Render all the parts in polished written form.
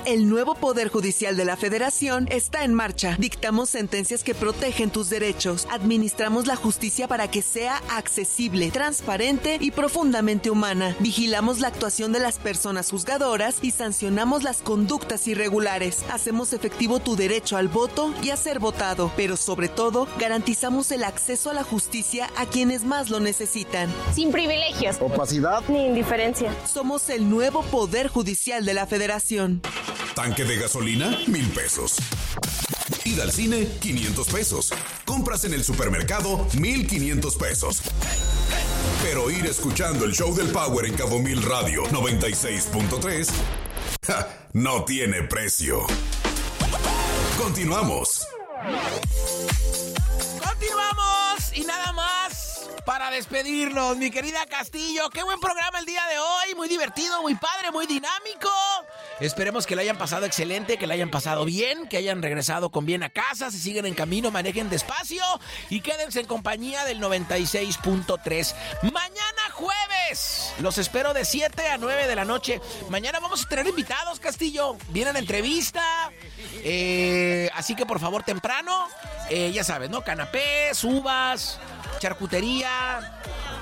El nuevo Poder Judicial de la Federación está en marcha. Dictamos sentencias que protegen tus derechos. Administramos la justicia para que sea accesible, transparente y profundamente humana. Vigilamos la actuación de las personas juzgadoras y sancionamos las conductas irregulares. Hacemos efectivo tu derecho al voto y a ser votado, pero sobre todo, garantizamos el acceso a la justicia a quienes más lo necesitan. Sin privilegios, opacidad ni indiferencia. Somos el nuevo Poder Judicial de la Federación. Tanque de gasolina, 1,000 pesos. Ida al cine, 500 pesos. Compras en el supermercado, 1,500 pesos. Pero ir escuchando el show del Power en Cabo Mil Radio 96.3 no tiene precio. Continuamos. Continuamos y nada más para despedirnos, mi querida Castillo. Qué buen programa el día de hoy, muy divertido, muy padre, muy dinámico. Esperemos que la hayan pasado excelente, que la hayan pasado bien, que hayan regresado con bien a casa. Si siguen en camino, manejen despacio y quédense en compañía del 96.3. Mañana jueves, los espero de 7 a 9 de la noche. Mañana vamos a tener invitados, Castillo. Vienen a entrevista, así que por favor temprano, ya sabes, ¿no? Canapés, uvas, charcutería.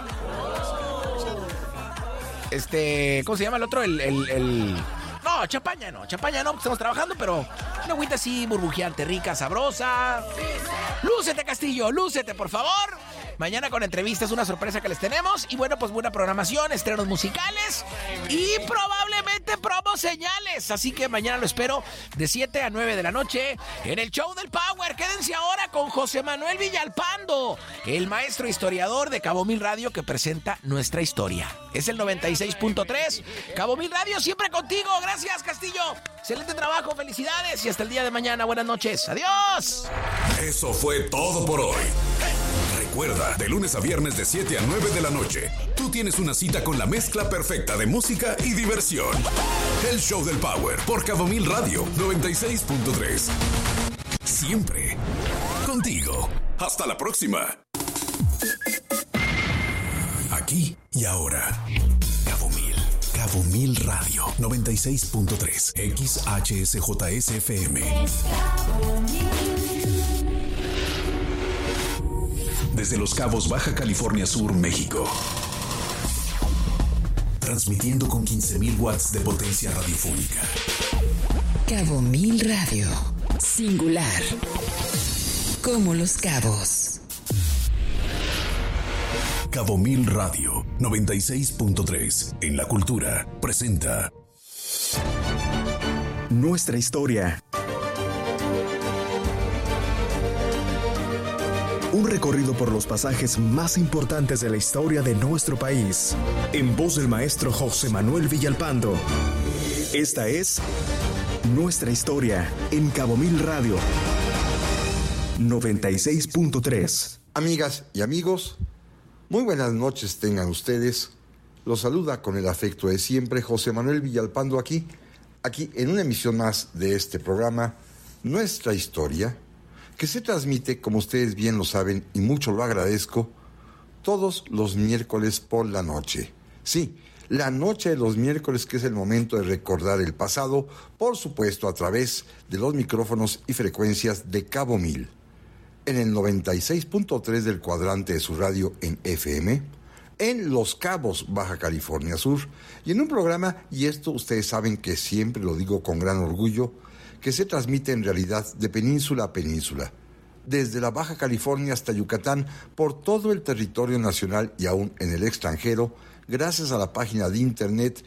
¿Cómo se llama el otro? No, champaña no, estamos trabajando, pero una agüita así burbujeante, rica, sabrosa. Lúcete, Castillo, lúcete, por favor. Mañana con entrevistas, una sorpresa que les tenemos. Y bueno, pues buena programación, estrenos musicales y probablemente promos señales. Así que mañana lo espero de 7 a 9 de la noche en el show del Power. Quédense ahora con José Manuel Villalpando, el maestro historiador de Cabo Mil Radio que presenta nuestra historia. Es el 96.3. Cabo Mil Radio, siempre contigo. Gracias, Castillo. Excelente trabajo, felicidades y hasta el día de mañana. Buenas noches. Adiós. Eso fue todo por hoy. Recuerda, de lunes a viernes de 7 a 9 de la noche, tú tienes una cita con la mezcla perfecta de música y diversión. El show del Power por Cabo Mil Radio 96.3. Siempre contigo. Hasta la próxima. Aquí y ahora. Cabo Mil Radio 96.3 XHSJSFM. Desde Los Cabos, Baja California Sur, México. Transmitiendo con 15,000 watts de potencia radiofónica. Cabo Mil Radio. Singular. Como Los Cabos. Cabo Mil Radio 96.3 en La Cultura presenta Nuestra historia. Un recorrido por los pasajes más importantes de la historia de nuestro país. En voz del maestro José Manuel Villalpando. Esta es Nuestra historia en Cabo Mil Radio 96.3. Amigas y amigos, muy buenas noches tengan ustedes. Los saluda con el afecto de siempre José Manuel Villalpando aquí en una emisión más de este programa, Nuestra Historia, que se transmite, como ustedes bien lo saben y mucho lo agradezco, todos los miércoles por la noche. Sí, la noche de los miércoles, que es el momento de recordar el pasado, por supuesto a través de los micrófonos y frecuencias de Cabo Mil. En el 96.3 del cuadrante de su radio en FM, en Los Cabos, Baja California Sur, y en un programa, y esto ustedes saben que siempre lo digo con gran orgullo, que se transmite en realidad de península a península, desde la Baja California hasta Yucatán, por todo el territorio nacional y aún en el extranjero, gracias a la página de internet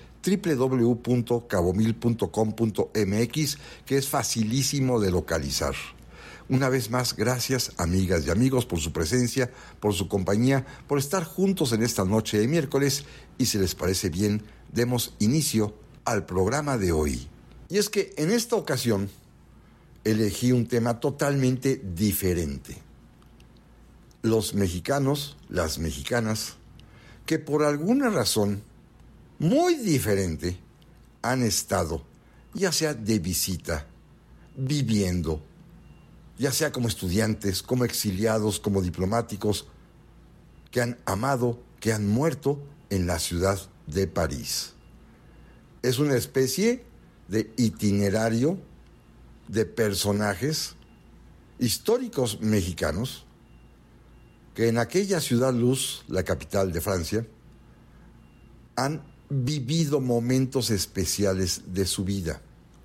www.cabomil.com.mx, que es facilísimo de localizar. Una vez más, gracias, amigas y amigos, por su presencia, por su compañía, por estar juntos en esta noche de miércoles, y si les parece bien, demos inicio al programa de hoy. Y es que en esta ocasión elegí un tema totalmente diferente. Los mexicanos, las mexicanas, que por alguna razón muy diferente han estado, ya sea de visita, viviendo, ya sea como estudiantes, como exiliados, como diplomáticos, que han amado, que han muerto en la ciudad de París. Es una especie de itinerario de personajes históricos mexicanos que en aquella ciudad luz, la capital de Francia, han vivido momentos especiales de su vida.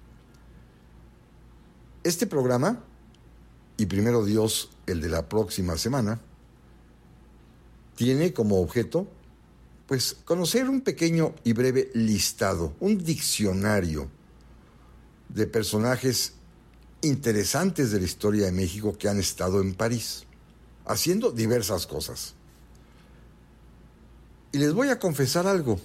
Este programa, y primero Dios, el de la próxima semana, tiene como objeto, pues, conocer un pequeño y breve listado, un diccionario de personajes interesantes de la historia de México que han estado en París, haciendo diversas cosas. Y les voy a confesar algo.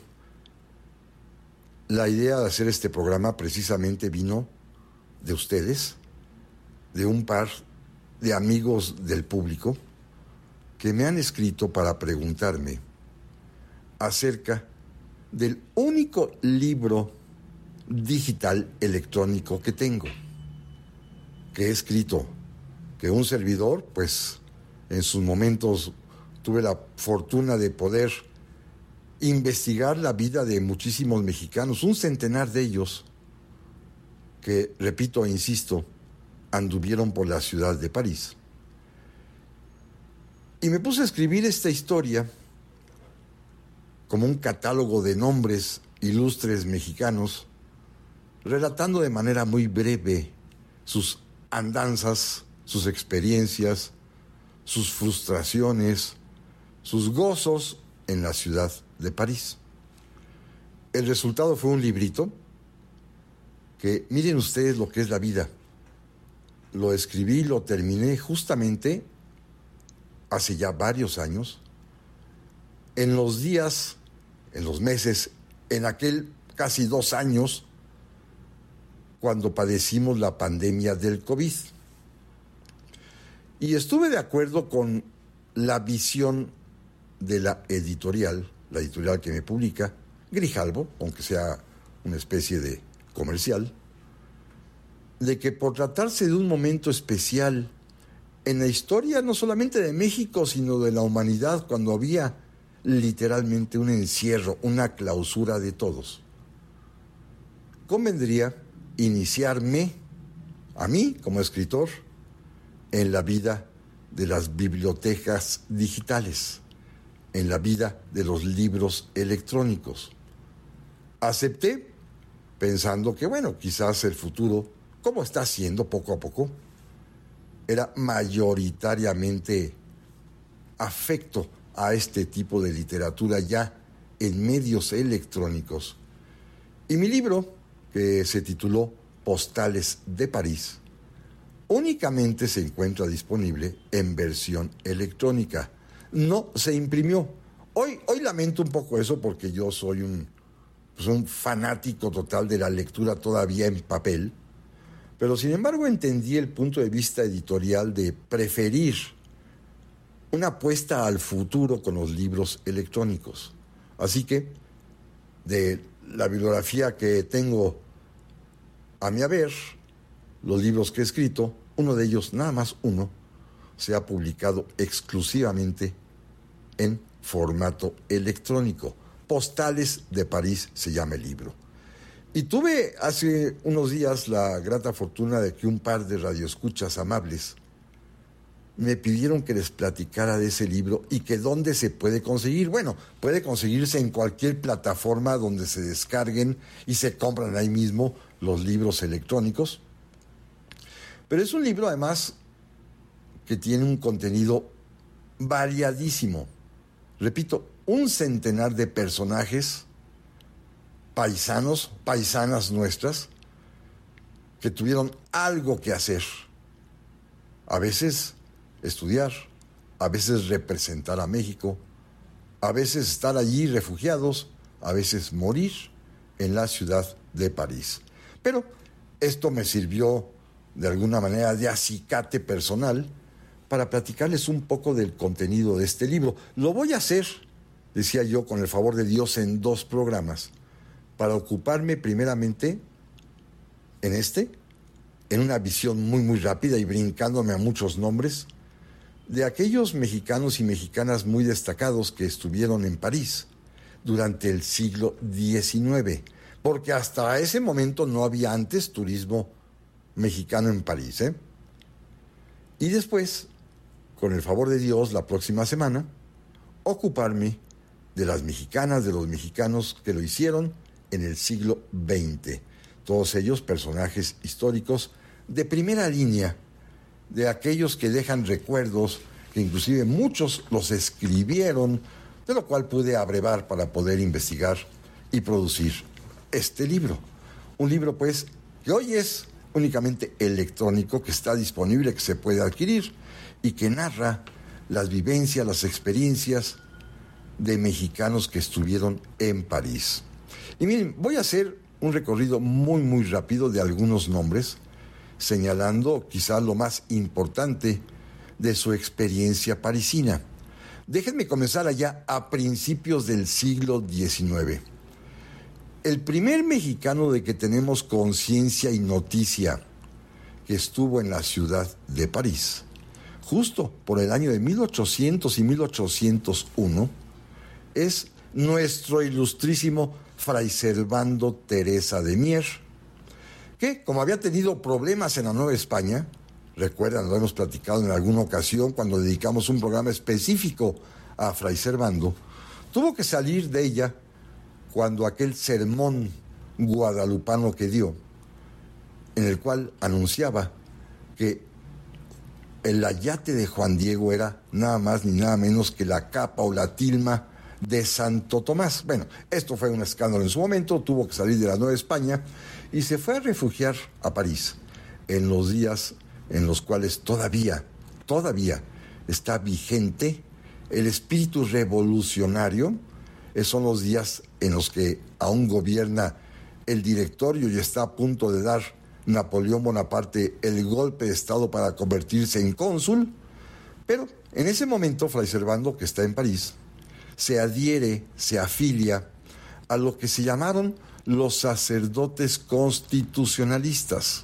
La idea de hacer este programa precisamente vino de ustedes, de un par de amigos del público que me han escrito para preguntarme acerca del único libro digital electrónico que tengo, que he escrito, que un servidor, pues en sus momentos tuve la fortuna de poder investigar la vida de muchísimos mexicanos, un centenar de ellos que, repito e insisto, anduvieron por la ciudad de París. Y me puse a escribir esta historia como un catálogo de nombres ilustres mexicanos, relatando de manera muy breve sus andanzas, sus experiencias, sus frustraciones, sus gozos en la ciudad de París. El resultado fue un librito que, miren ustedes lo que es la vida. Lo escribí, lo terminé justamente hace ya varios años, en los días, en los meses, en aquel casi 2 años, cuando padecimos la pandemia del COVID. Y estuve de acuerdo con la visión de la editorial que me publica, Grijalbo, aunque sea una especie de comercial, de que por tratarse de un momento especial en la historia no solamente de México, sino de la humanidad, cuando había literalmente un encierro, una clausura de todos, convendría iniciarme, a mí como escritor, en la vida de las bibliotecas digitales, en la vida de los libros electrónicos. Acepté pensando que, bueno, quizás el futuro, como está siendo poco a poco, era mayoritariamente afecto a este tipo de literatura ya en medios electrónicos. Y mi libro, que se tituló Postales de París, únicamente se encuentra disponible en versión electrónica. No se imprimió. Hoy lamento un poco eso porque yo soy un fanático total de la lectura todavía en papel, pero sin embargo entendí el punto de vista editorial de preferir una apuesta al futuro con los libros electrónicos. Así que, de la bibliografía que tengo a mi haber, los libros que he escrito, uno de ellos, nada más uno, se ha publicado exclusivamente en formato electrónico. Postales de París se llama el libro. Y tuve hace unos días la grata fortuna de que un par de radioescuchas amables me pidieron que les platicara de ese libro y que dónde se puede conseguir. Bueno, puede conseguirse en cualquier plataforma donde se descarguen y se compran ahí mismo los libros electrónicos. Pero es un libro además que tiene un contenido variadísimo. Repito, un centenar de personajes paisanos, paisanas nuestras, que tuvieron algo que hacer. A veces estudiar, a veces representar a México, a veces estar allí refugiados, a veces morir en la ciudad de París. Pero esto me sirvió de alguna manera de acicate personal para platicarles un poco del contenido de este libro. Lo voy a hacer, decía yo, con el favor de Dios, en 2 programas, para ocuparme primeramente en una visión muy, muy rápida y brincándome a muchos nombres, de aquellos mexicanos y mexicanas muy destacados que estuvieron en París durante el siglo XIX, porque hasta ese momento no había antes turismo mexicano en París, ¿eh? Y después, con el favor de Dios, la próxima semana, ocuparme de las mexicanas, de los mexicanos que lo hicieron en el siglo XX. Todos ellos personajes históricos de primera línea, de aquellos que dejan recuerdos, que inclusive muchos los escribieron, de lo cual pude abrevar para poder investigar y producir este libro. Un libro, pues, que hoy es únicamente electrónico, que está disponible, que se puede adquirir y que narra las vivencias, las experiencias de mexicanos que estuvieron en París. Y miren, voy a hacer un recorrido muy, muy rápido de algunos nombres, señalando quizá lo más importante de su experiencia parisina. Déjenme comenzar allá a principios del siglo XIX. El primer mexicano de que tenemos conciencia y noticia que estuvo en la ciudad de París, justo por el año de 1800 y 1801, es nuestro ilustrísimo Fray Servando Teresa de Mier, que, como había tenido problemas en la Nueva España, recuerdan, lo hemos platicado en alguna ocasión cuando dedicamos un programa específico a Fray Servando, tuvo que salir de ella cuando aquel sermón guadalupano que dio, en el cual anunciaba que el ayate de Juan Diego era nada más ni nada menos que la capa o la tilma de Santo Tomás. Bueno, esto fue un escándalo en su momento, tuvo que salir de la Nueva España y se fue a refugiar a París en los días en los cuales todavía está vigente el espíritu revolucionario. Son los días en los que aún gobierna el directorio y está a punto de dar Napoleón Bonaparte el golpe de Estado para convertirse en cónsul. Pero en ese momento Fray Servando, que está en París, se adhiere, se afilia a lo que se llamaron los sacerdotes constitucionalistas,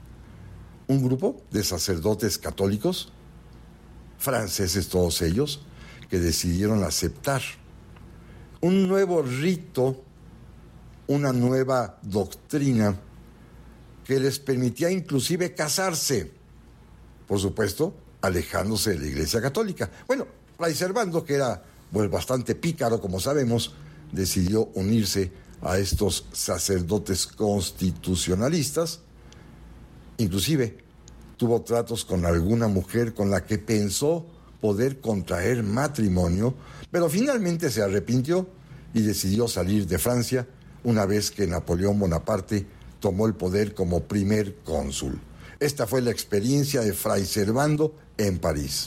un grupo de sacerdotes católicos, franceses todos ellos, que decidieron aceptar un nuevo rito, una nueva doctrina que les permitía inclusive casarse, por supuesto, alejándose de la Iglesia Católica. Bueno, Fray Servando, que era pues bastante pícaro, como sabemos, decidió unirse a estos sacerdotes constitucionalistas. Inclusive tuvo tratos con alguna mujer con la que pensó poder contraer matrimonio, pero finalmente se arrepintió y decidió salir de Francia una vez que Napoleón Bonaparte tomó el poder como primer cónsul. Esta fue la experiencia de Fray Servando en París.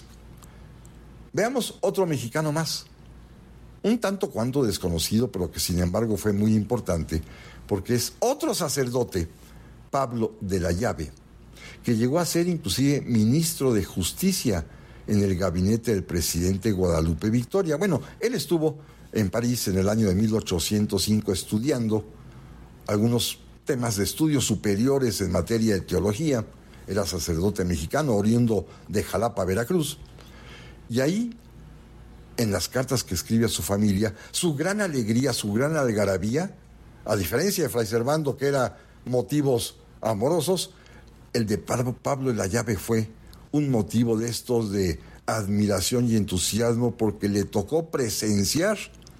Veamos otro mexicano más, un tanto cuanto desconocido, pero que sin embargo fue muy importante, porque es otro sacerdote, Pablo de la Llave, que llegó a ser inclusive ministro de Justicia en el gabinete del presidente Guadalupe Victoria. Bueno, él estuvo en París en el año de 1805 estudiando algunos temas de estudios superiores en materia de teología. Era sacerdote mexicano, oriundo de Jalapa, Veracruz. Y ahí, en las cartas que escribe a su familia, su gran alegría, su gran algarabía, a diferencia de Fray Servando, que era motivos amorosos, el de Pablo de la Llave fue un motivo de estos de admiración y entusiasmo, porque le tocó presenciar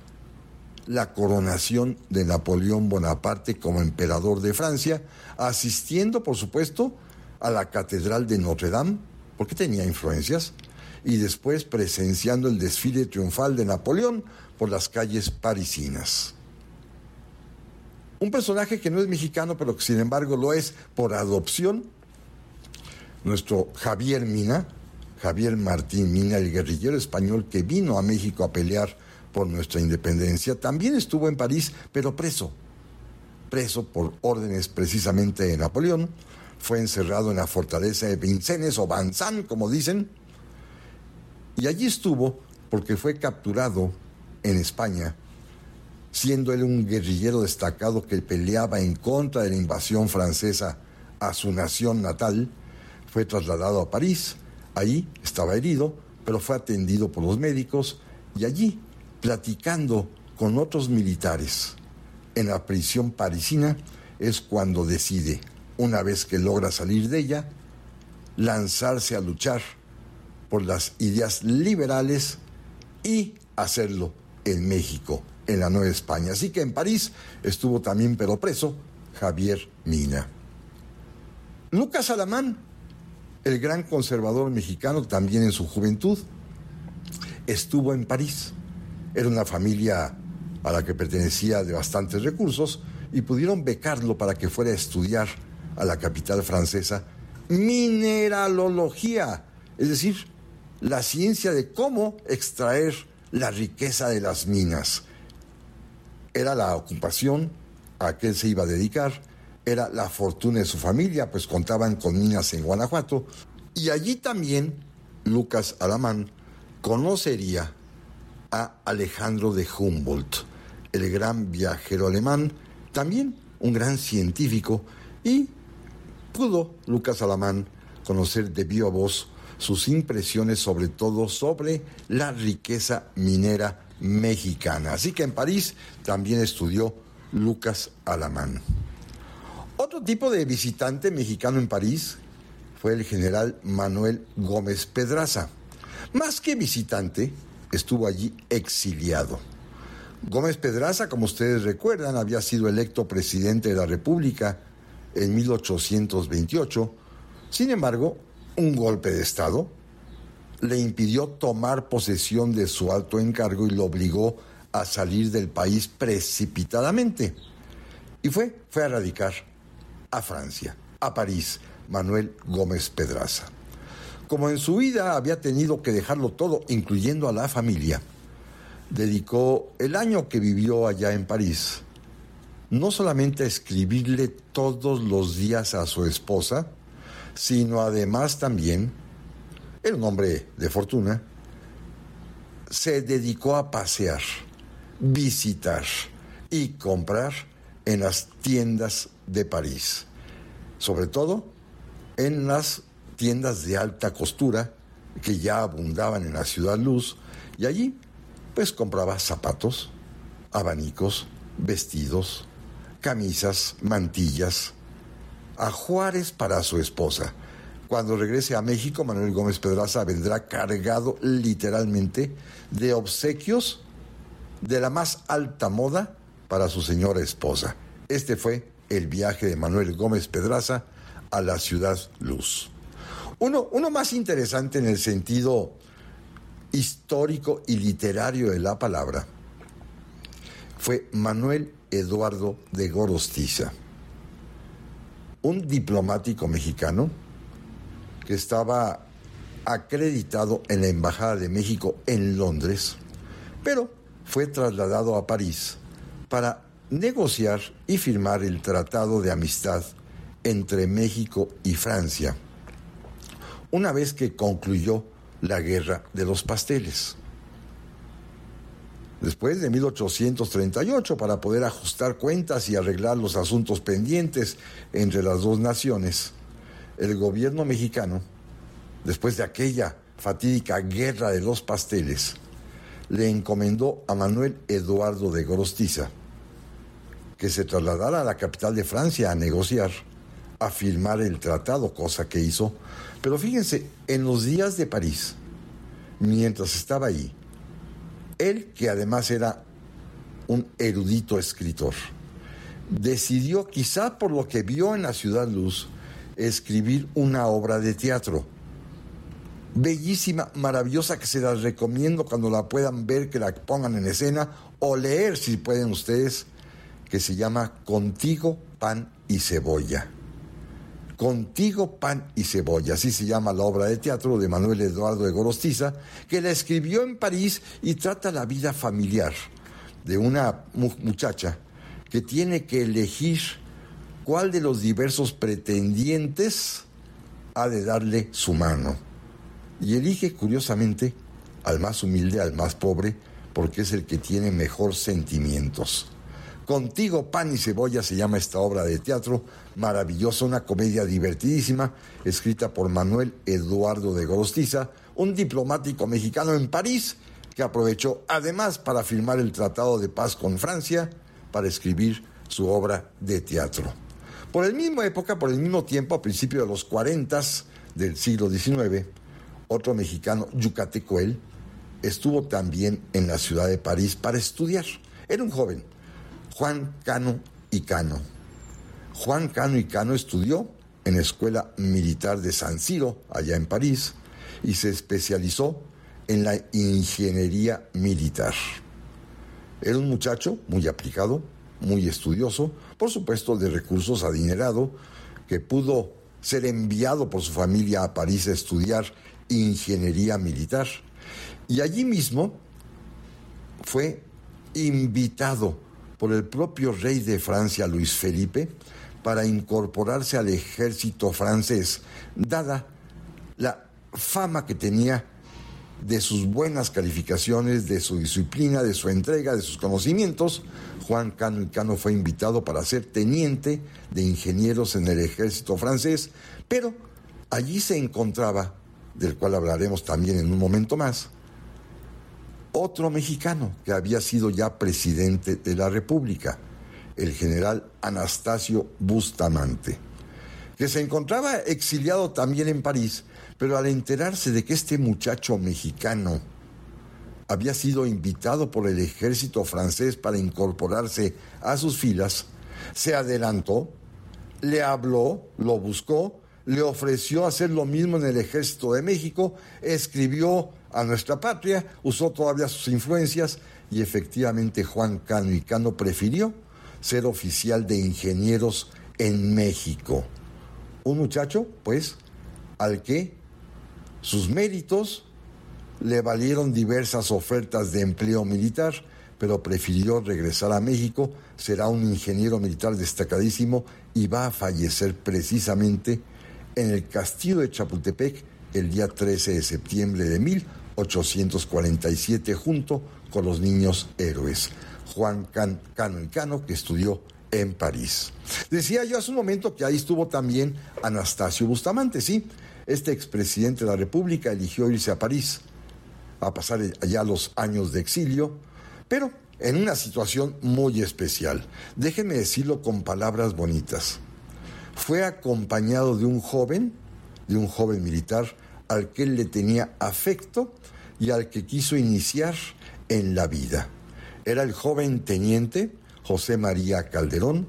la coronación de Napoleón Bonaparte como emperador de Francia, asistiendo, por supuesto, a la Catedral de Notre Dame, porque tenía influencias, y después presenciando el desfile triunfal de Napoleón por las calles parisinas. Un personaje que no es mexicano, pero que sin embargo lo es por adopción, nuestro Javier Mina, Javier Martín Mina, el guerrillero español que vino a México a pelear por nuestra independencia, también estuvo en París, pero preso por órdenes precisamente de Napoleón. Fue encerrado en la fortaleza de Vincennes o Vincennes, como dicen, y allí estuvo porque fue capturado en España, siendo él un guerrillero destacado que peleaba en contra de la invasión francesa a su nación natal. Fue trasladado a París, ahí estaba herido, pero fue atendido por los médicos y allí, platicando con otros militares en la prisión parisina es cuando decide, una vez que logra salir de ella, lanzarse a luchar por las ideas liberales y hacerlo en México, en la Nueva España. Así que en París estuvo también, pero preso, Javier Mina. Lucas Alamán, el gran conservador mexicano, también en su juventud, estuvo en París. Era una familia a la que pertenecía de bastantes recursos y pudieron becarlo para que fuera a estudiar a la capital francesa mineralogía, es decir, la ciencia de cómo extraer la riqueza de las minas. Era la ocupación a que él se iba a dedicar, era la fortuna de su familia, pues contaban con minas en Guanajuato, y allí también Lucas Alamán conocería a Alejandro de Humboldt, el gran viajero alemán, también un gran científico, y pudo Lucas Alamán conocer de viva voz sus impresiones, sobre todo sobre la riqueza minera mexicana. Así que en París también estudió Lucas Alamán. Otro tipo de visitante mexicano en París fue el general Manuel Gómez Pedraza. Más que visitante, estuvo allí exiliado. Gómez Pedraza, como ustedes recuerdan, había sido electo presidente de la República en 1828. Sin embargo, un golpe de Estado le impidió tomar posesión de su alto encargo y lo obligó a salir del país precipitadamente. Y fue a radicar a Francia, a París, Manuel Gómez Pedraza. Como en su vida había tenido que dejarlo todo, incluyendo a la familia, dedicó el año que vivió allá en París no solamente a escribirle todos los días a su esposa, sino además también, era un hombre de fortuna, se dedicó a pasear, visitar y comprar en las tiendas de París, sobre todo en las tiendas de alta costura que ya abundaban en la Ciudad Luz, y allí pues compraba zapatos, abanicos, vestidos, camisas, mantillas, ajuares para su esposa. Cuando regrese a México, Manuel Gómez Pedraza vendrá cargado literalmente de obsequios de la más alta moda para su señora esposa. Este fue el viaje de Manuel Gómez Pedraza a la Ciudad Luz. Uno más interesante en el sentido histórico y literario de la palabra fue Manuel Eduardo de Gorostiza, un diplomático mexicano que estaba acreditado en la Embajada de México en Londres, pero fue trasladado a París para negociar y firmar el Tratado de Amistad entre México y Francia, una vez que concluyó la Guerra de los Pasteles. Después de 1838, para poder ajustar cuentas y arreglar los asuntos pendientes entre las dos naciones, el gobierno mexicano, después de aquella fatídica Guerra de los Pasteles, le encomendó a Manuel Eduardo de Gorostiza que se trasladara a la capital de Francia a negociar, a firmar el tratado, cosa que hizo. Pero fíjense, en los días de París, mientras estaba ahí, él, que además era un erudito escritor, decidió, quizá por lo que vio en la Ciudad Luz, escribir una obra de teatro bellísima, maravillosa, que se las recomiendo cuando la puedan ver, que la pongan en escena, o leer si pueden ustedes, que se llama Contigo, Pan y Cebolla. Contigo, Pan y Cebolla, así se llama la obra de teatro de Manuel Eduardo de Gorostiza, que la escribió en París y trata la vida familiar de una muchacha que tiene que elegir cuál de los diversos pretendientes ha de darle su mano. Y elige, curiosamente, al más humilde, al más pobre, porque es el que tiene mejor sentimientos. Contigo, Pan y Cebolla se llama esta obra de teatro, maravillosa, una comedia divertidísima, escrita por Manuel Eduardo de Gorostiza, un diplomático mexicano en París, que aprovechó además para firmar el Tratado de Paz con Francia, para escribir su obra de teatro. Por el mismo tiempo, a principios de los 40 del siglo XIX, otro mexicano, yucateco él, estuvo también en la ciudad de París para estudiar. Era un joven, Juan Cano y Cano. Juan Cano y Cano estudió en la Escuela Militar de San Siro, allá en París, y se especializó en la ingeniería militar. Era un muchacho muy aplicado, muy estudioso, por supuesto de recursos adinerado, que pudo ser enviado por su familia a París a estudiar ingeniería militar. Y allí mismo fue invitado por el propio rey de Francia, Luis Felipe, para incorporarse al ejército francés, dada la fama que tenía de sus buenas calificaciones, de su disciplina, de su entrega, de sus conocimientos. Juan Cano y Cano fue invitado para ser teniente de ingenieros en el ejército francés, pero allí se encontraba, del cual hablaremos también en un momento más, otro mexicano que había sido ya presidente de la República, el general Anastasio Bustamante, que se encontraba exiliado también en París, pero al enterarse de que este muchacho mexicano había sido invitado por el ejército francés para incorporarse a sus filas, se adelantó, le habló, lo buscó, le ofreció hacer lo mismo en el ejército de México, escribió a nuestra patria, usó todavía sus influencias y efectivamente Juan Cano y Cano prefirió ser oficial de ingenieros en México. Un muchacho, pues, al que sus méritos le valieron diversas ofertas de empleo militar, pero prefirió regresar a México, será un ingeniero militar destacadísimo y va a fallecer precisamente en el castillo de Chapultepec el día 13 de septiembre de 1847 junto con los niños héroes. Juan Cano y Cano, que estudió en París. Decía yo hace un momento que ahí estuvo también Anastasio Bustamante, sí. Este expresidente de la República eligió irse a París a pasar allá los años de exilio, pero en una situación muy especial. Déjeme decirlo con palabras bonitas. Fue acompañado de un joven militar al que él le tenía afecto y al que quiso iniciar en la vida. Era el joven teniente José María Calderón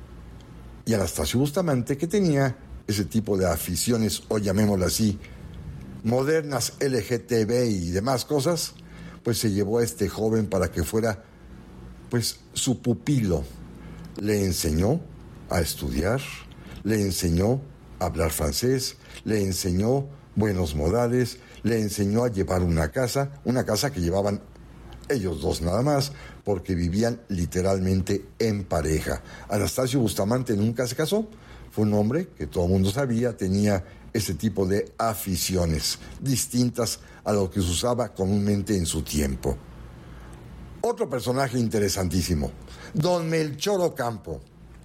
y Anastasio Bustamante, que tenía ese tipo de aficiones, o llamémoslo así, modernas, LGTB y demás cosas, pues se llevó a este joven para que fuera, pues, su pupilo. Le enseñó a estudiar, le enseñó a hablar francés, le enseñó buenos modales, le enseñó a llevar una casa que llevaban ellos dos nada más, porque vivían literalmente en pareja. Anastasio Bustamante nunca se casó, fue un hombre que todo el mundo sabía, tenía ese tipo de aficiones distintas a lo que se usaba comúnmente en su tiempo. Otro personaje interesantísimo, don Melchor Ocampo.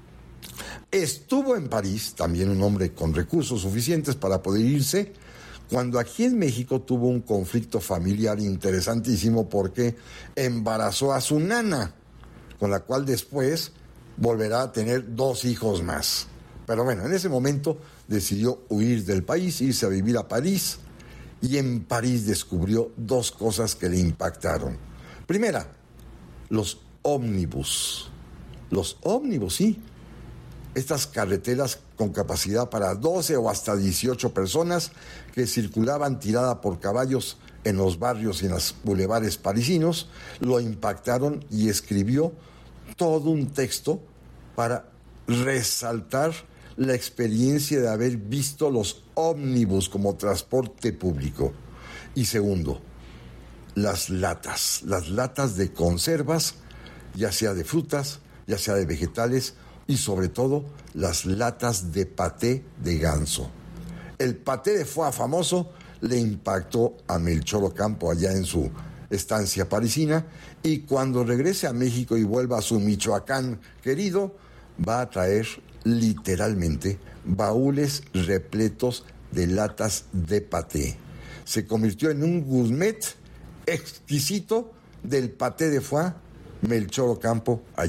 Estuvo en París, también un hombre con recursos suficientes para poder irse, cuando aquí en México tuvo un conflicto familiar interesantísimo porque embarazó a su nana, con la cual después volverá a tener 2 hijos más. Pero bueno, en ese momento decidió huir del país, irse a vivir a París, y en París descubrió 2 cosas que le impactaron. Primera, los ómnibus. Los ómnibus, sí. Estas carreteras con capacidad para 12 o hasta 18 personas que circulaban tirada por caballos en los barrios y en los bulevares parisinos, lo impactaron y escribió todo un texto para resaltar la experiencia de haber visto los ómnibus como transporte público. Y segundo, las latas de conservas, ya sea de frutas, ya sea de vegetales, y sobre todo las latas de paté de ganso. El paté de foie famoso le impactó a Melchor Ocampo allá en su estancia parisina, y cuando regrese a México y vuelva a su Michoacán querido, va a traer literalmente baúles repletos de latas de paté. Se convirtió en un gourmet exquisito del paté de foie Melchor Ocampo allá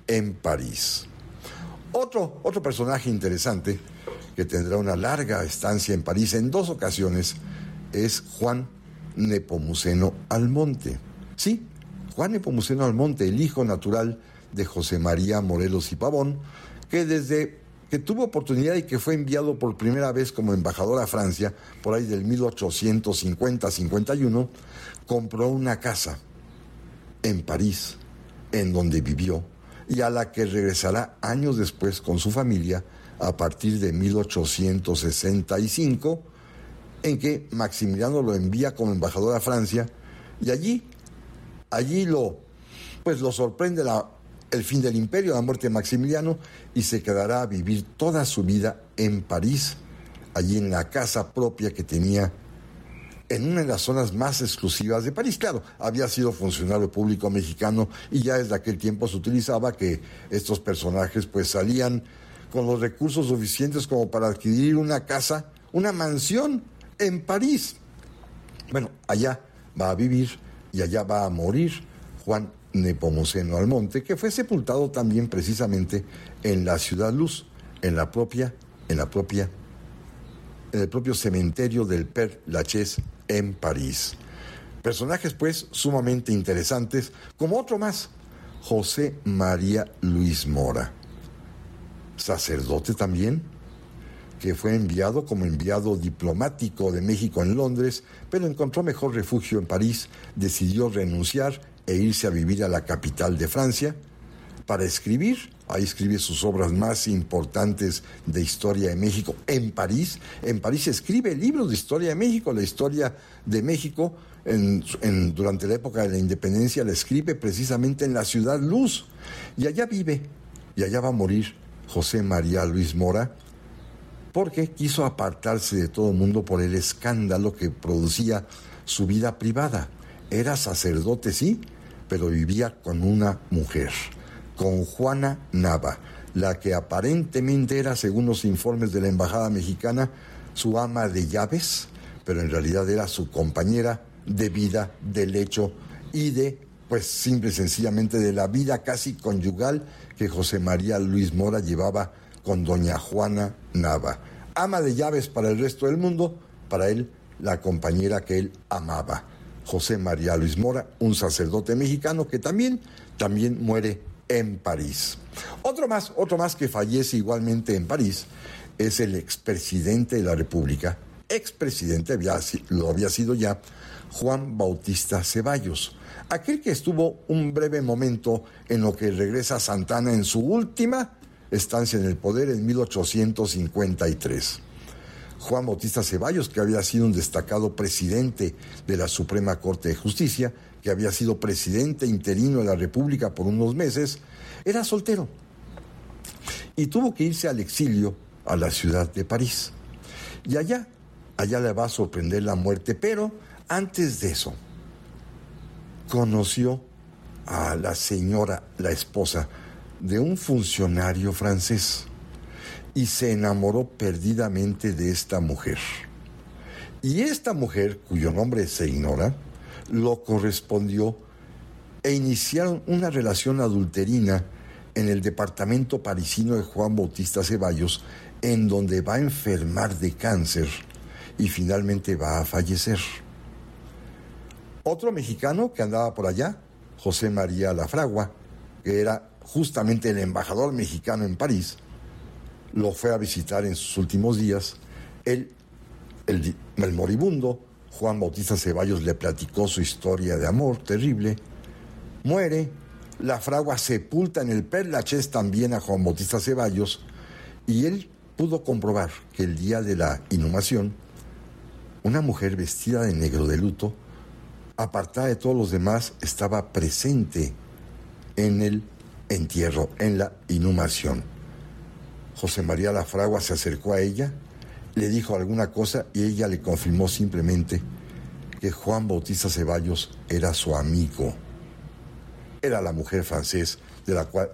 en París. Otro personaje interesante que tendrá una larga estancia en París en 2 ocasiones es Juan Nepomuceno Almonte. Sí, Juan Nepomuceno Almonte, el hijo natural de José María Morelos y Pavón, que desde que tuvo oportunidad y que fue enviado por primera vez como embajador a Francia, por ahí del 1850-51, compró una casa en París, en donde vivió, y a la que regresará años después con su familia a partir de 1865, en que Maximiliano lo envía como embajador a Francia, y allí lo sorprende el fin del imperio, la muerte de Maximiliano, y se quedará a vivir toda su vida en París, allí en la casa propia que tenía en una de las zonas más exclusivas de París. Claro, había sido funcionario público mexicano y ya desde aquel tiempo se utilizaba que estos personajes pues salían con los recursos suficientes como para adquirir una casa, una mansión en París. Bueno, allá va a vivir y allá va a morir Juan Nepomuceno Almonte, que fue sepultado también precisamente en la Ciudad Luz, en el propio cementerio del Père Lachaise en París. Personajes pues sumamente interesantes, como otro más, José María Luis Mora, sacerdote también, que fue enviado como enviado diplomático de México en Londres, pero encontró mejor refugio en París, decidió renunciar e irse a vivir a la capital de Francia para escribir. Ahí escribe sus obras más importantes de historia de México en París. En París escribe libros de historia de México. La historia de México durante la época de la independencia la escribe precisamente en la Ciudad Luz. Y allá vive, y allá va a morir José María Luis Mora, porque quiso apartarse de todo el mundo por el escándalo que producía su vida privada. Era sacerdote, sí, pero vivía con una mujer, con Juana Nava, la que aparentemente era, según los informes de la Embajada Mexicana, su ama de llaves, pero en realidad era su compañera de vida, de lecho y simple y sencillamente de la vida casi conyugal que José María Luis Mora llevaba con doña Juana Nava. Ama de llaves para el resto del mundo, para él la compañera que él amaba. José María Luis Mora, un sacerdote mexicano que también muere en París. Otro más que fallece igualmente en París es el expresidente de la República, lo había sido ya, Juan Bautista Ceballos, aquel que estuvo un breve momento en lo que regresa Santa Anna en su última estancia en el poder en 1853. Juan Bautista Ceballos, que había sido un destacado presidente de la Suprema Corte de Justicia, que había sido presidente interino de la República por unos meses, era soltero y tuvo que irse al exilio a la ciudad de París. Y allá le va a sorprender la muerte, pero antes de eso, conoció a la señora, la esposa de un funcionario francés, y se enamoró perdidamente de esta mujer. Y esta mujer, cuyo nombre se ignora, lo correspondió e iniciaron una relación adulterina en el departamento parisino de Juan Bautista Ceballos, en donde va a enfermar de cáncer y finalmente va a fallecer. Otro mexicano que andaba por allá, José María Lafragua, que era justamente el embajador mexicano en París, lo fue a visitar en sus últimos días. El moribundo Juan Bautista Ceballos le platicó su historia de amor terrible. Muere. Lafragua sepulta en el Père Lachaise también a Juan Bautista Ceballos, y él pudo comprobar que el día de la inhumación, una mujer vestida de negro de luto, apartada de todos los demás, estaba presente en el entierro, en la inhumación. José María Lafragua se acercó a ella, le dijo alguna cosa y ella le confirmó simplemente que Juan Bautista Ceballos era su amigo. Era la mujer francesa de la cual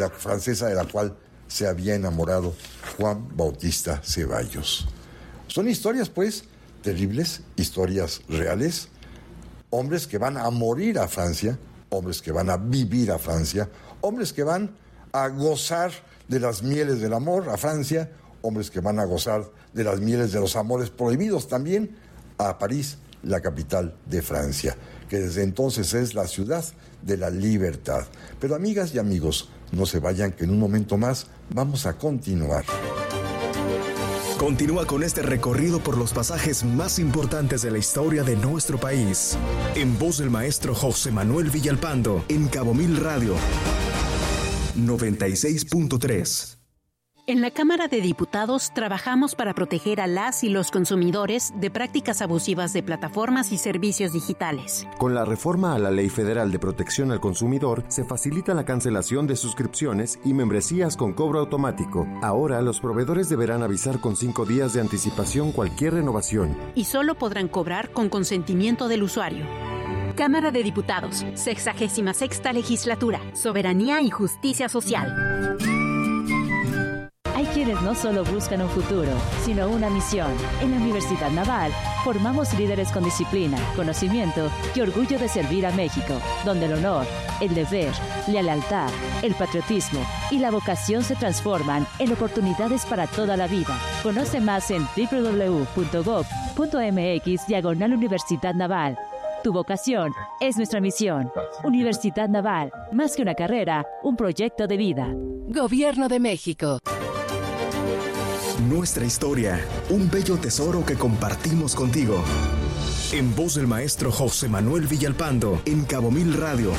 se había enamorado Juan Bautista Ceballos. Son historias, pues, terribles, historias reales. Hombres que van a morir a Francia, hombres que van a vivir a Francia, hombres que van a gozar de las mieles del amor a Francia, hombres que van a gozar de las mieles de los amores prohibidos también a París, la capital de Francia, que desde entonces es la ciudad de la libertad. Pero amigas y amigos, no se vayan, que en un momento más vamos a continuar. Continúa con este recorrido por los pasajes más importantes de la historia de nuestro país, en voz del maestro José Manuel Villalpando, en Cabo Mil Radio 96.3. En la Cámara de Diputados trabajamos para proteger a las y los consumidores de prácticas abusivas de plataformas y servicios digitales. Con la reforma a la Ley Federal de Protección al Consumidor, se facilita la cancelación de suscripciones y membresías con cobro automático. Ahora, los proveedores deberán avisar con 5 días de anticipación cualquier renovación. Y solo podrán cobrar con consentimiento del usuario. Cámara de Diputados, 66ª Legislatura, Soberanía y Justicia Social. Hay quienes no solo buscan un futuro, sino una misión. En la Universidad Naval formamos líderes con disciplina, conocimiento y orgullo de servir a México, donde el honor, el deber, la lealtad, el patriotismo y la vocación se transforman en oportunidades para toda la vida. Conoce más en www.gov.mx/Universidad Naval. Tu vocación es nuestra misión. Universidad Naval, más que una carrera, un proyecto de vida. Gobierno de México. Nuestra historia, un bello tesoro que compartimos contigo. En voz del maestro José Manuel Villalpando, en Cabo Mil Radio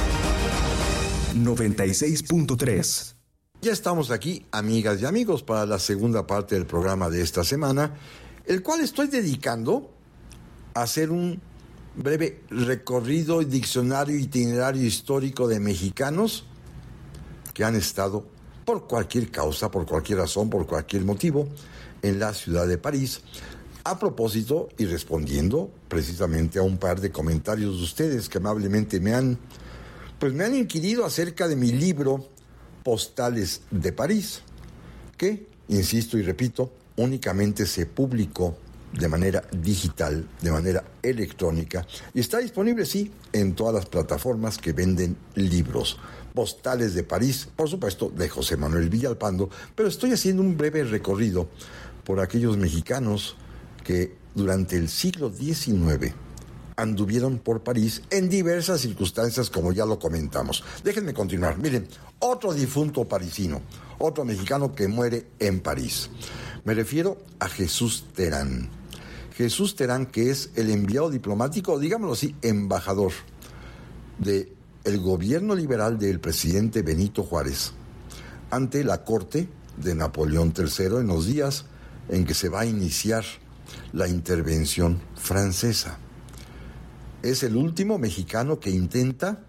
96.3. Ya estamos aquí, amigas y amigos, para la segunda parte del programa de esta semana, el cual estoy dedicando a hacer un breve recorrido, diccionario, itinerario histórico de mexicanos que han estado por cualquier causa, por cualquier razón, por cualquier motivo, en la ciudad de París, a propósito y respondiendo precisamente a un par de comentarios de ustedes que amablemente me han inquirido acerca de mi libro Postales de París, que, insisto y repito, únicamente se publicó de manera digital, de manera electrónica, y está disponible, sí, en todas las plataformas que venden libros. Postales de París, por supuesto, de José Manuel Villalpando, pero estoy haciendo un breve recorrido por aquellos mexicanos que durante el siglo XIX anduvieron por París en diversas circunstancias, como ya lo comentamos. Déjenme continuar. Miren, otro difunto parisino, otro mexicano que muere en París. Me refiero a Jesús Terán. Jesús Terán, que es el enviado diplomático, digámoslo así, embajador del gobierno liberal del presidente Benito Juárez ante la corte de Napoleón III en los días en que se va a iniciar la intervención francesa. Es el último mexicano que intenta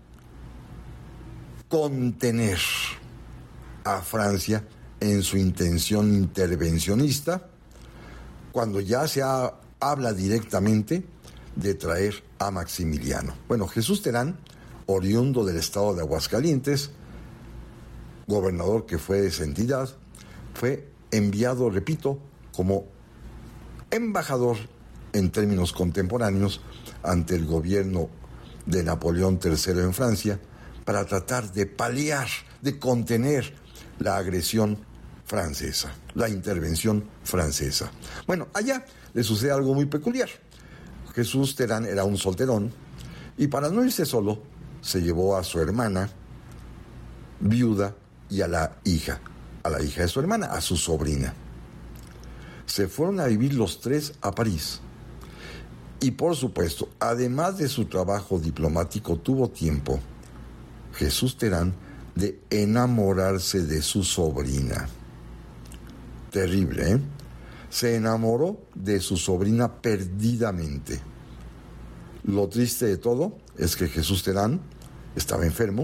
contener a Francia en su intención intervencionista, cuando ya se habla directamente de traer a Maximiliano. Bueno, Jesús Terán, oriundo del estado de Aguascalientes, gobernador que fue de esa entidad, fue enviado, repito, como embajador en términos contemporáneos ante el gobierno de Napoleón III en Francia para tratar de paliar, de contener la agresión francesa, la intervención francesa. Bueno, allá le sucede algo muy peculiar. Jesús Terán era un solterón y para no irse solo se llevó a su hermana viuda y a la hija de su hermana, a su sobrina. Se fueron a vivir los tres a París. Y por supuesto, además de su trabajo diplomático, tuvo tiempo, Jesús Terán, de enamorarse de su sobrina. Terrible, ¿eh? Se enamoró de su sobrina perdidamente. Lo triste de todo es que Jesús Terán estaba enfermo,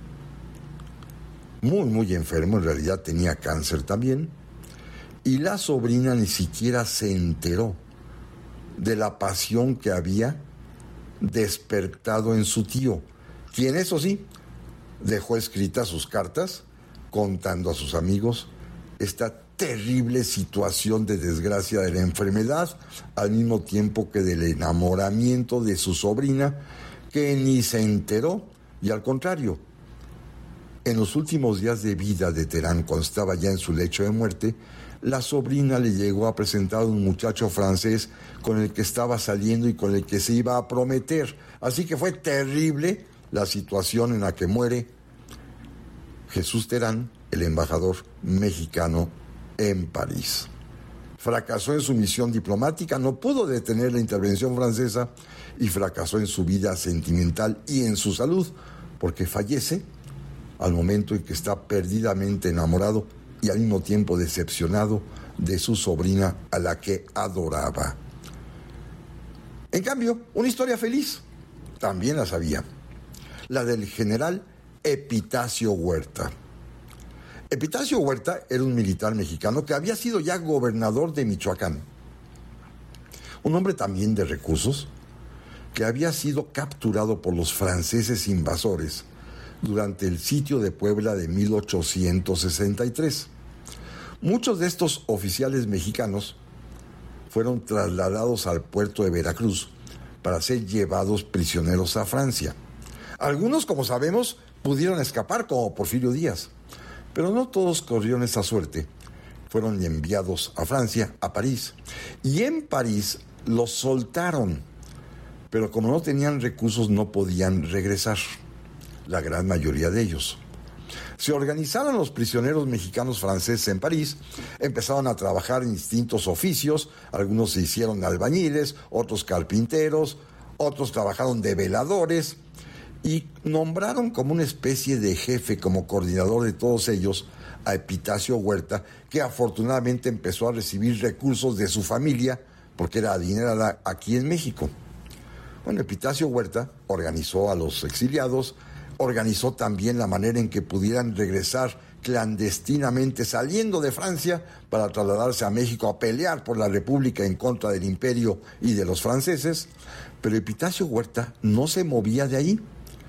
muy enfermo, en realidad tenía cáncer también, y la sobrina ni siquiera se enteró de la pasión que había despertado en su tío, quien, eso sí, dejó escritas sus cartas contando a sus amigos esta terrible situación de desgracia de la enfermedad, al mismo tiempo que del enamoramiento de su sobrina, que ni se enteró, y al contrario, En los últimos días de vida de Terán, cuando estaba ya en su lecho de muerte, la sobrina le llegó a presentar a un muchacho francés con el que estaba saliendo y con el que se iba a prometer. Así que fue terrible la situación en la que muere Jesús Terán, el embajador mexicano en París. Fracasó en su misión diplomática, no pudo detener la intervención francesa y fracasó en su vida sentimental y en su salud, porque fallece al momento en que está perdidamente enamorado y al mismo tiempo decepcionado de su sobrina a la que adoraba. En cambio, una historia feliz también la sabía, la del general Epitacio Huerta. Epitacio Huerta era un militar mexicano que había sido ya gobernador de Michoacán, un hombre también de recursos, que había sido capturado por los franceses invasores durante el sitio de Puebla de 1863. Muchos de estos oficiales mexicanos fueron trasladados al puerto de Veracruz para ser llevados prisioneros a Francia. Algunos, como sabemos, pudieron escapar, como Porfirio Díaz, pero no todos corrieron esa suerte. Fueron enviados a Francia, a París, y en París los soltaron, pero como no tenían recursos no podían regresar, la gran mayoría de ellos. Se organizaron los prisioneros mexicanos franceses en París, empezaron a trabajar en distintos oficios, algunos se hicieron albañiles, otros carpinteros, otros trabajaron de veladores y nombraron como una especie de jefe, como coordinador de todos ellos, a Epitacio Huerta, que afortunadamente empezó a recibir recursos de su familia porque era adinerada aquí en México. Bueno, Epitacio Huerta organizó a los exiliados, organizó también la manera en que pudieran regresar clandestinamente saliendo de Francia para trasladarse a México a pelear por la República en contra del Imperio y de los franceses, pero Epitacio Huerta no se movía de ahí.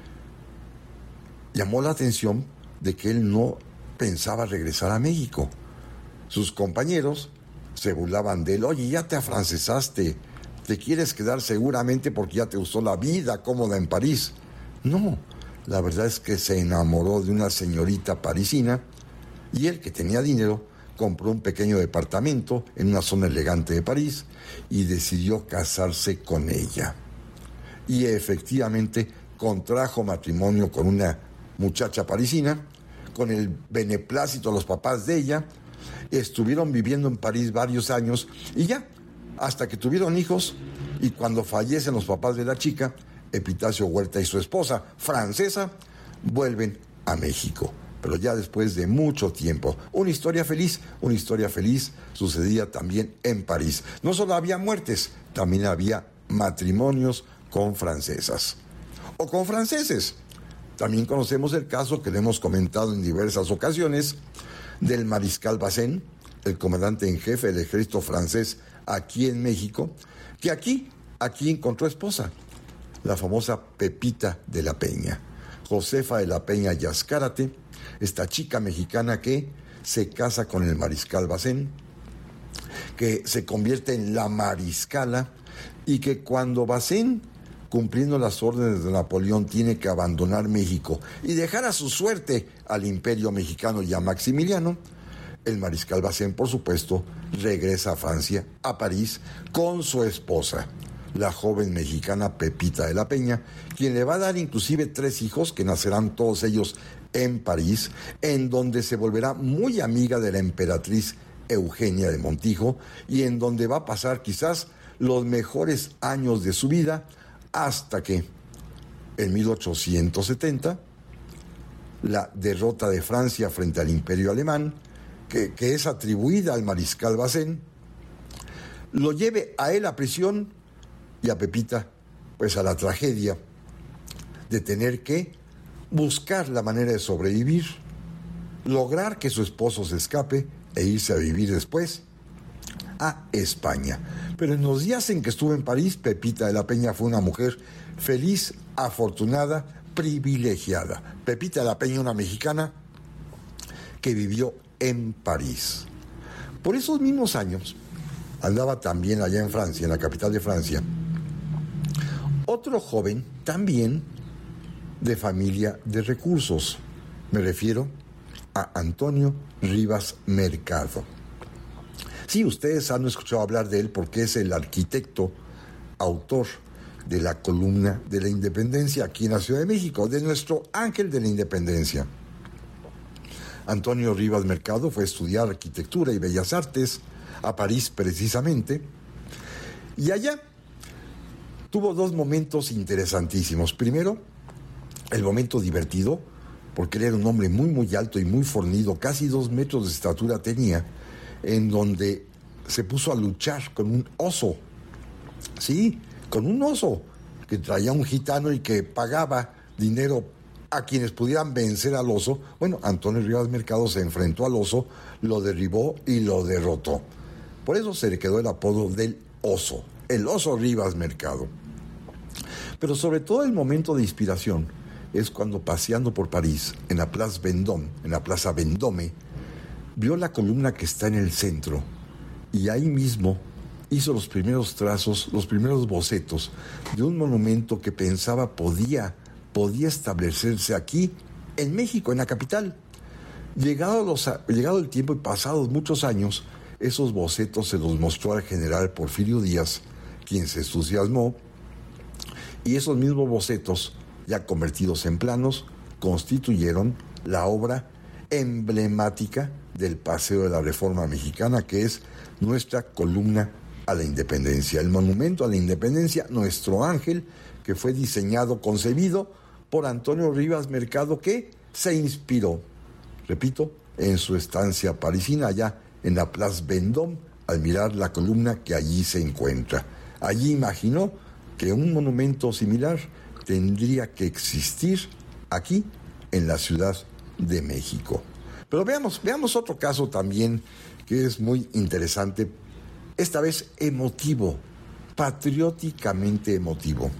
Llamó la atención de que él no pensaba regresar a México. Sus compañeros se burlaban de él. Oye, ya te afrancesaste, te quieres quedar seguramente porque ya te gustó la vida cómoda en París. No, la verdad es que se enamoró de una señorita parisina y él, que tenía dinero, compró un pequeño departamento en una zona elegante de París y decidió casarse con ella. Y efectivamente contrajo matrimonio con una muchacha parisina, con el beneplácito de los papás de ella. Estuvieron viviendo en París varios años y ya, hasta que tuvieron hijos, y cuando fallecen los papás de la chica, Epitacio Huerta y su esposa francesa vuelven a México, pero ya después de mucho tiempo. Una historia feliz sucedía también en París. No solo había muertes, también había matrimonios con francesas o con franceses. También conocemos el caso que le hemos comentado en diversas ocasiones del mariscal Bazaine, el comandante en jefe del ejército francés aquí en México, que aquí encontró esposa, la famosa Pepita de la Peña, Josefa de la Peña Yascárate, esta chica mexicana que se casa con el mariscal Bazaine, que se convierte en la mariscala, y que cuando Bazaine, cumpliendo las órdenes de Napoleón, tiene que abandonar México y dejar a su suerte al Imperio Mexicano y a Maximiliano, el mariscal Bazaine, por supuesto, regresa a Francia, a París, con su esposa, la joven mexicana Pepita de la Peña, quien le va a dar inclusive 3 hijos que nacerán todos ellos en París, en donde se volverá muy amiga de la emperatriz Eugenia de Montijo y en donde va a pasar quizás los mejores años de su vida, hasta que en 1870 la derrota de Francia frente al Imperio Alemán, que es atribuida al mariscal Bazaine, lo lleve a él a prisión y a Pepita pues a la tragedia de tener que buscar la manera de sobrevivir, lograr que su esposo se escape e irse a vivir después a España. Pero en los días en que estuvo en París, Pepita de la Peña fue una mujer feliz, afortunada, privilegiada. Pepita de la Peña, una mexicana que vivió en París. Por esos mismos años, andaba también allá en Francia, en la capital de Francia, otro joven también de familia de recursos, Me refiero a Antonio Rivas Mercado. Sí, ustedes han escuchado hablar de él porque es el arquitecto, autor de la columna de la Independencia aquí en la Ciudad de México, de nuestro ángel de la Independencia. Antonio Rivas Mercado fue a estudiar arquitectura y bellas artes a París precisamente, y allá tuvo dos momentos interesantísimos. Primero, el momento divertido, porque él era un hombre muy muy alto y muy fornido, casi 2 metros de estatura tenía, en donde se puso a luchar con un oso. Sí, con un oso que traía un gitano y que pagaba dinero a quienes pudieran vencer al oso. Bueno, Antonio Rivas Mercado se enfrentó al oso, lo derribó y lo derrotó. Por eso se le quedó el apodo del oso, el oso Rivas Mercado. Pero sobre todo el momento de inspiración es cuando, paseando por París, en la Plaza Vendôme, vio la columna que está en el centro, y ahí mismo hizo los primeros trazos, los primeros bocetos de un monumento que pensaba podía establecerse aquí, en México, en la capital. Llegado el tiempo y pasados muchos años, esos bocetos se los mostró al general Porfirio Díaz, quien se entusiasmó, y esos mismos bocetos, ya convertidos en planos, constituyeron la obra emblemática del Paseo de la Reforma Mexicana, que es nuestra columna a la Independencia, el monumento a la Independencia, nuestro ángel, que fue diseñado, concebido por Antonio Rivas Mercado, que se inspiró, repito, en su estancia parisina, allá en la Place Vendôme, al mirar la columna que allí se encuentra. Allí imaginó que un monumento similar tendría que existir aquí, en la Ciudad de México. Pero veamos otro caso también que es muy interesante, esta vez emotivo, patrióticamente emotivo.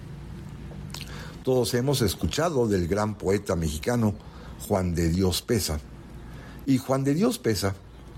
Todos hemos escuchado del gran poeta mexicano Juan de Dios Peza. Y Juan de Dios Peza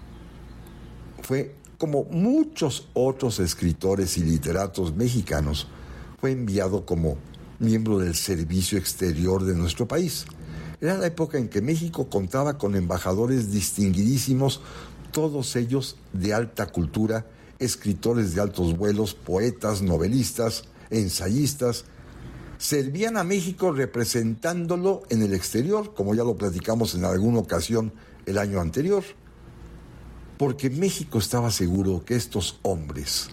fue, como muchos otros escritores y literatos mexicanos, fue enviado como miembro del servicio exterior de nuestro país. Era la época en que México contaba con embajadores distinguidísimos, todos ellos de alta cultura, escritores de altos vuelos, poetas, novelistas, ensayistas. Servían a México representándolo en el exterior, como ya lo platicamos en alguna ocasión el año anterior, porque México estaba seguro que estos hombres,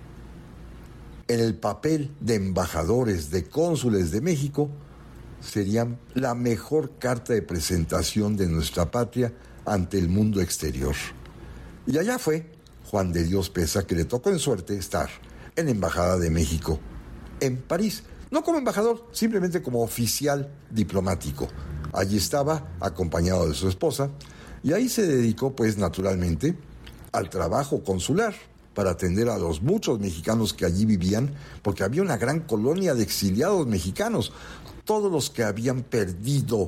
en el papel de embajadores, de cónsules de México, serían la mejor carta de presentación de nuestra patria ante el mundo exterior. Y allá fue Juan de Dios Peza, que le tocó en suerte estar en la Embajada de México, en París. No como embajador, simplemente como oficial diplomático. Allí estaba, acompañado de su esposa, y ahí se dedicó, pues, naturalmente, al trabajo consular, para atender a los muchos mexicanos que allí vivían, porque había una gran colonia de exiliados mexicanos, todos los que habían perdido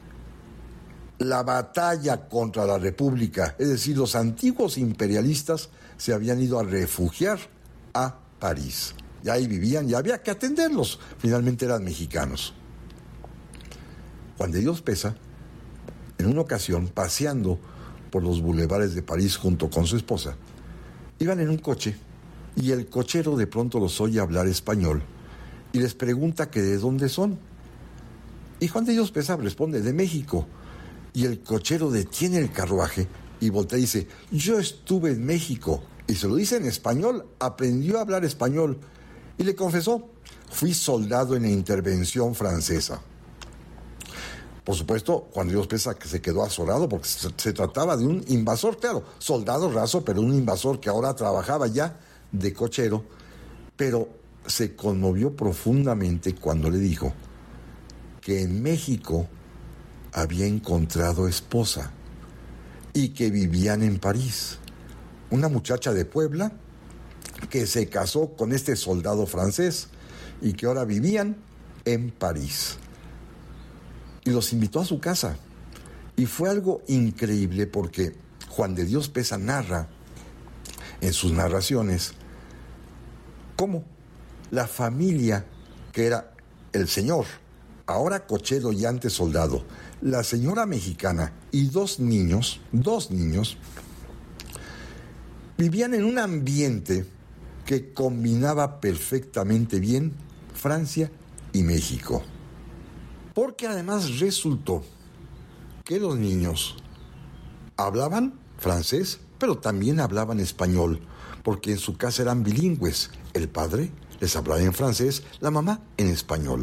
la batalla contra la República, es decir, los antiguos imperialistas se habían ido a refugiar a París. Y ahí vivían y había que atenderlos, finalmente eran mexicanos. Juan de Dios Peza, en una ocasión, paseando por los bulevares de París junto con su esposa, iban en un coche y el cochero de pronto los oye hablar español y les pregunta que de dónde son. Y Juan de Dios Peza responde, de México. Y el cochero detiene el carruaje y voltea y dice, yo estuve en México. Y se lo dice en español, aprendió a hablar español. Y le confesó, fui soldado en la intervención francesa. Por supuesto, Juan de Dios Peza que se quedó azorado porque se trataba de un invasor, claro, soldado raso, pero un invasor que ahora trabajaba ya de cochero. Pero se conmovió profundamente cuando le dijo que en México había encontrado esposa y que vivían en París. Una muchacha de Puebla que se casó con este soldado francés y que ahora vivían en París. Y los invitó a su casa. Y fue algo increíble porque Juan de Dios Peza narra en sus narraciones cómo la familia, que era el señor, ahora cochero y antes soldado, la señora mexicana y dos niños, vivían en un ambiente que combinaba perfectamente bien Francia y México. Porque además resultó que los niños hablaban francés, pero también hablaban español, porque en su casa eran bilingües. El padre les hablaba en francés, la mamá en español.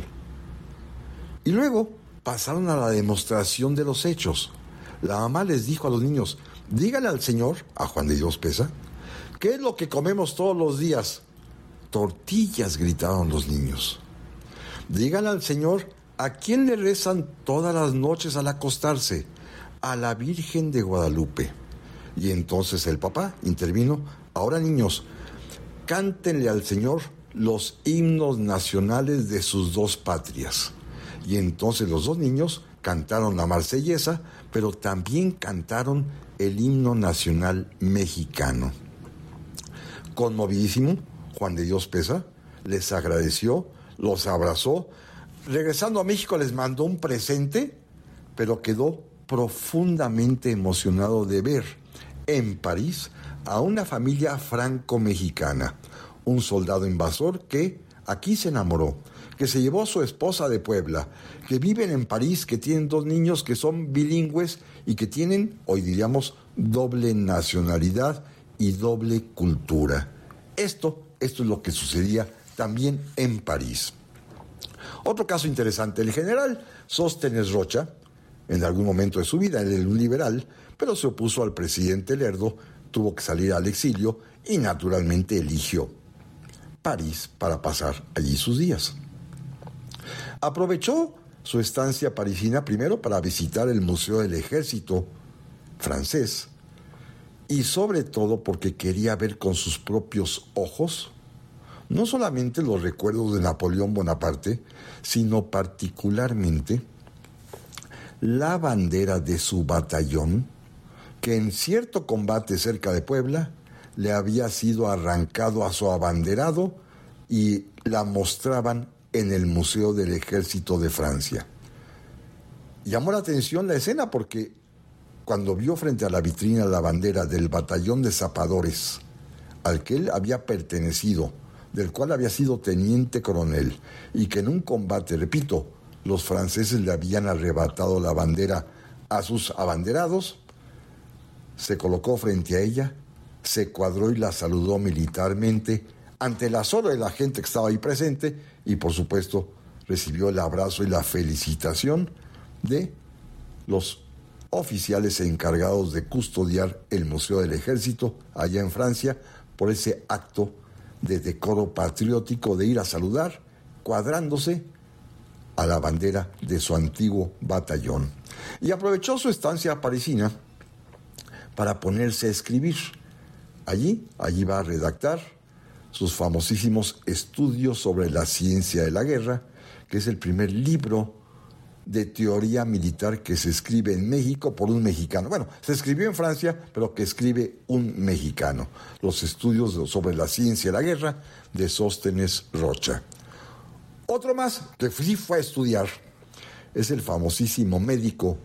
Y luego pasaron a la demostración de los hechos. La mamá les dijo a los niños: díganle al señor, a Juan de Dios Peza, ¿qué es lo que comemos todos los días? Tortillas, gritaron los niños. Díganle al señor, ¿a quién le rezan todas las noches al acostarse? A la Virgen de Guadalupe. Y entonces el papá intervino: ahora, niños, cántenle al señor los himnos nacionales de sus dos patrias. Y entonces los dos niños cantaron la Marsellesa, pero también cantaron el himno nacional mexicano. Conmovidísimo, Juan de Dios Peza les agradeció, los abrazó. Regresando a México les mandó un presente, pero quedó profundamente emocionado de ver en París a una familia franco-mexicana, un soldado invasor que aquí se enamoró, que se llevó a su esposa de Puebla, que viven en París, que tienen dos niños que son bilingües y que tienen, hoy diríamos, doble nacionalidad y doble cultura. Esto es lo que sucedía también en París. Otro caso interesante: el general Sóstenes Rocha, en algún momento de su vida, él era un liberal, pero se opuso al presidente Lerdo, tuvo que salir al exilio y naturalmente eligió París para pasar allí sus días. Aprovechó su estancia parisina primero para visitar el Museo del Ejército francés y sobre todo porque quería ver con sus propios ojos no solamente los recuerdos de Napoleón Bonaparte, sino particularmente la bandera de su batallón, que en cierto combate cerca de Puebla le había sido arrancado a su abanderado y la mostraban en el Museo del Ejército de Francia. Llamó la atención la escena porque cuando vio frente a la vitrina la bandera del batallón de zapadores al que él había pertenecido, del cual había sido teniente coronel, y que en un combate, repito, los franceses le habían arrebatado la bandera a sus abanderados, se colocó frente a ella, se cuadró y la saludó militarmente ante el asombro de la gente que estaba ahí presente y, por supuesto, recibió el abrazo y la felicitación de los oficiales encargados de custodiar el Museo del Ejército allá en Francia por ese acto de decoro patriótico de ir a saludar, cuadrándose a la bandera de su antiguo batallón. Y aprovechó su estancia parisina para ponerse a escribir. Allí va a redactar sus famosísimos Estudios sobre la ciencia de la guerra, que es el primer libro de teoría militar que se escribe en México por un mexicano. Bueno, se escribió en Francia, pero que escribe un mexicano. Los Estudios sobre la ciencia de la guerra de Sóstenes Rocha. Otro más que sí fue a estudiar es el famosísimo médico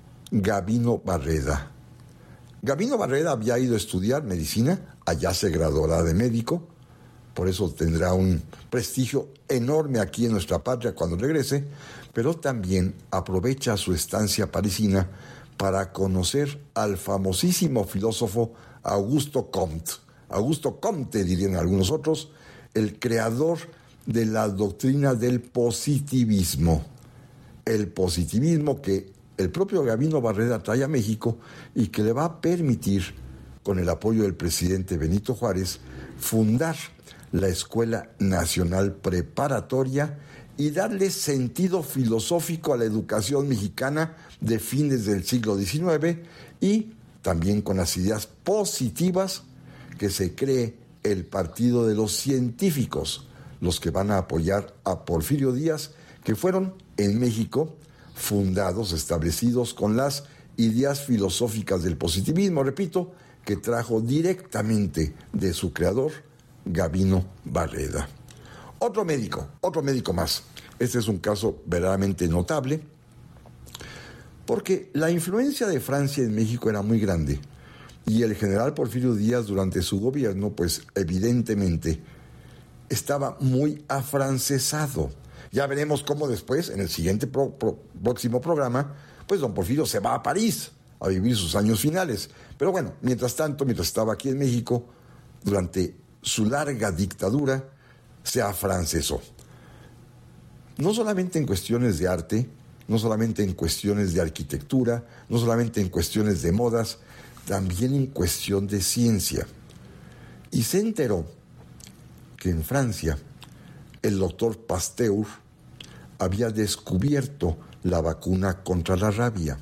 Gavino Barreda. Gavino Barreda había ido a estudiar medicina, allá se graduará de médico, por eso tendrá un prestigio enorme aquí en nuestra patria cuando regrese, pero también aprovecha su estancia parisina para conocer al famosísimo filósofo Augusto Comte. Augusto Comte, dirían algunos otros, el creador de la doctrina del positivismo. El positivismo que el propio Gavino Barreda trae a México y que le va a permitir, con el apoyo del presidente Benito Juárez, fundar la Escuela Nacional Preparatoria y darle sentido filosófico a la educación mexicana de fines del siglo XIX y también con las ideas positivas que se cree el Partido de los Científicos, los que van a apoyar a Porfirio Díaz, que fueron en México fundados, establecidos con las ideas filosóficas del positivismo, repito, que trajo directamente de su creador, Gavino Barreda. Otro médico más. Este es un caso verdaderamente notable. porque la influencia de Francia en México era muy grande y el general Porfirio Díaz durante su gobierno, pues evidentemente estaba muy afrancesado. Ya veremos cómo después, en el siguiente próximo programa, pues don Porfirio se va a París a vivir sus años finales. Pero bueno, mientras tanto, mientras estaba aquí en México, durante su larga dictadura, se afrancesó. No solamente en cuestiones de arte, no solamente en cuestiones de arquitectura, no solamente en cuestiones de modas, también en cuestión de ciencia. Y se enteró que en Francia el doctor Pasteur había descubierto la vacuna contra la rabia.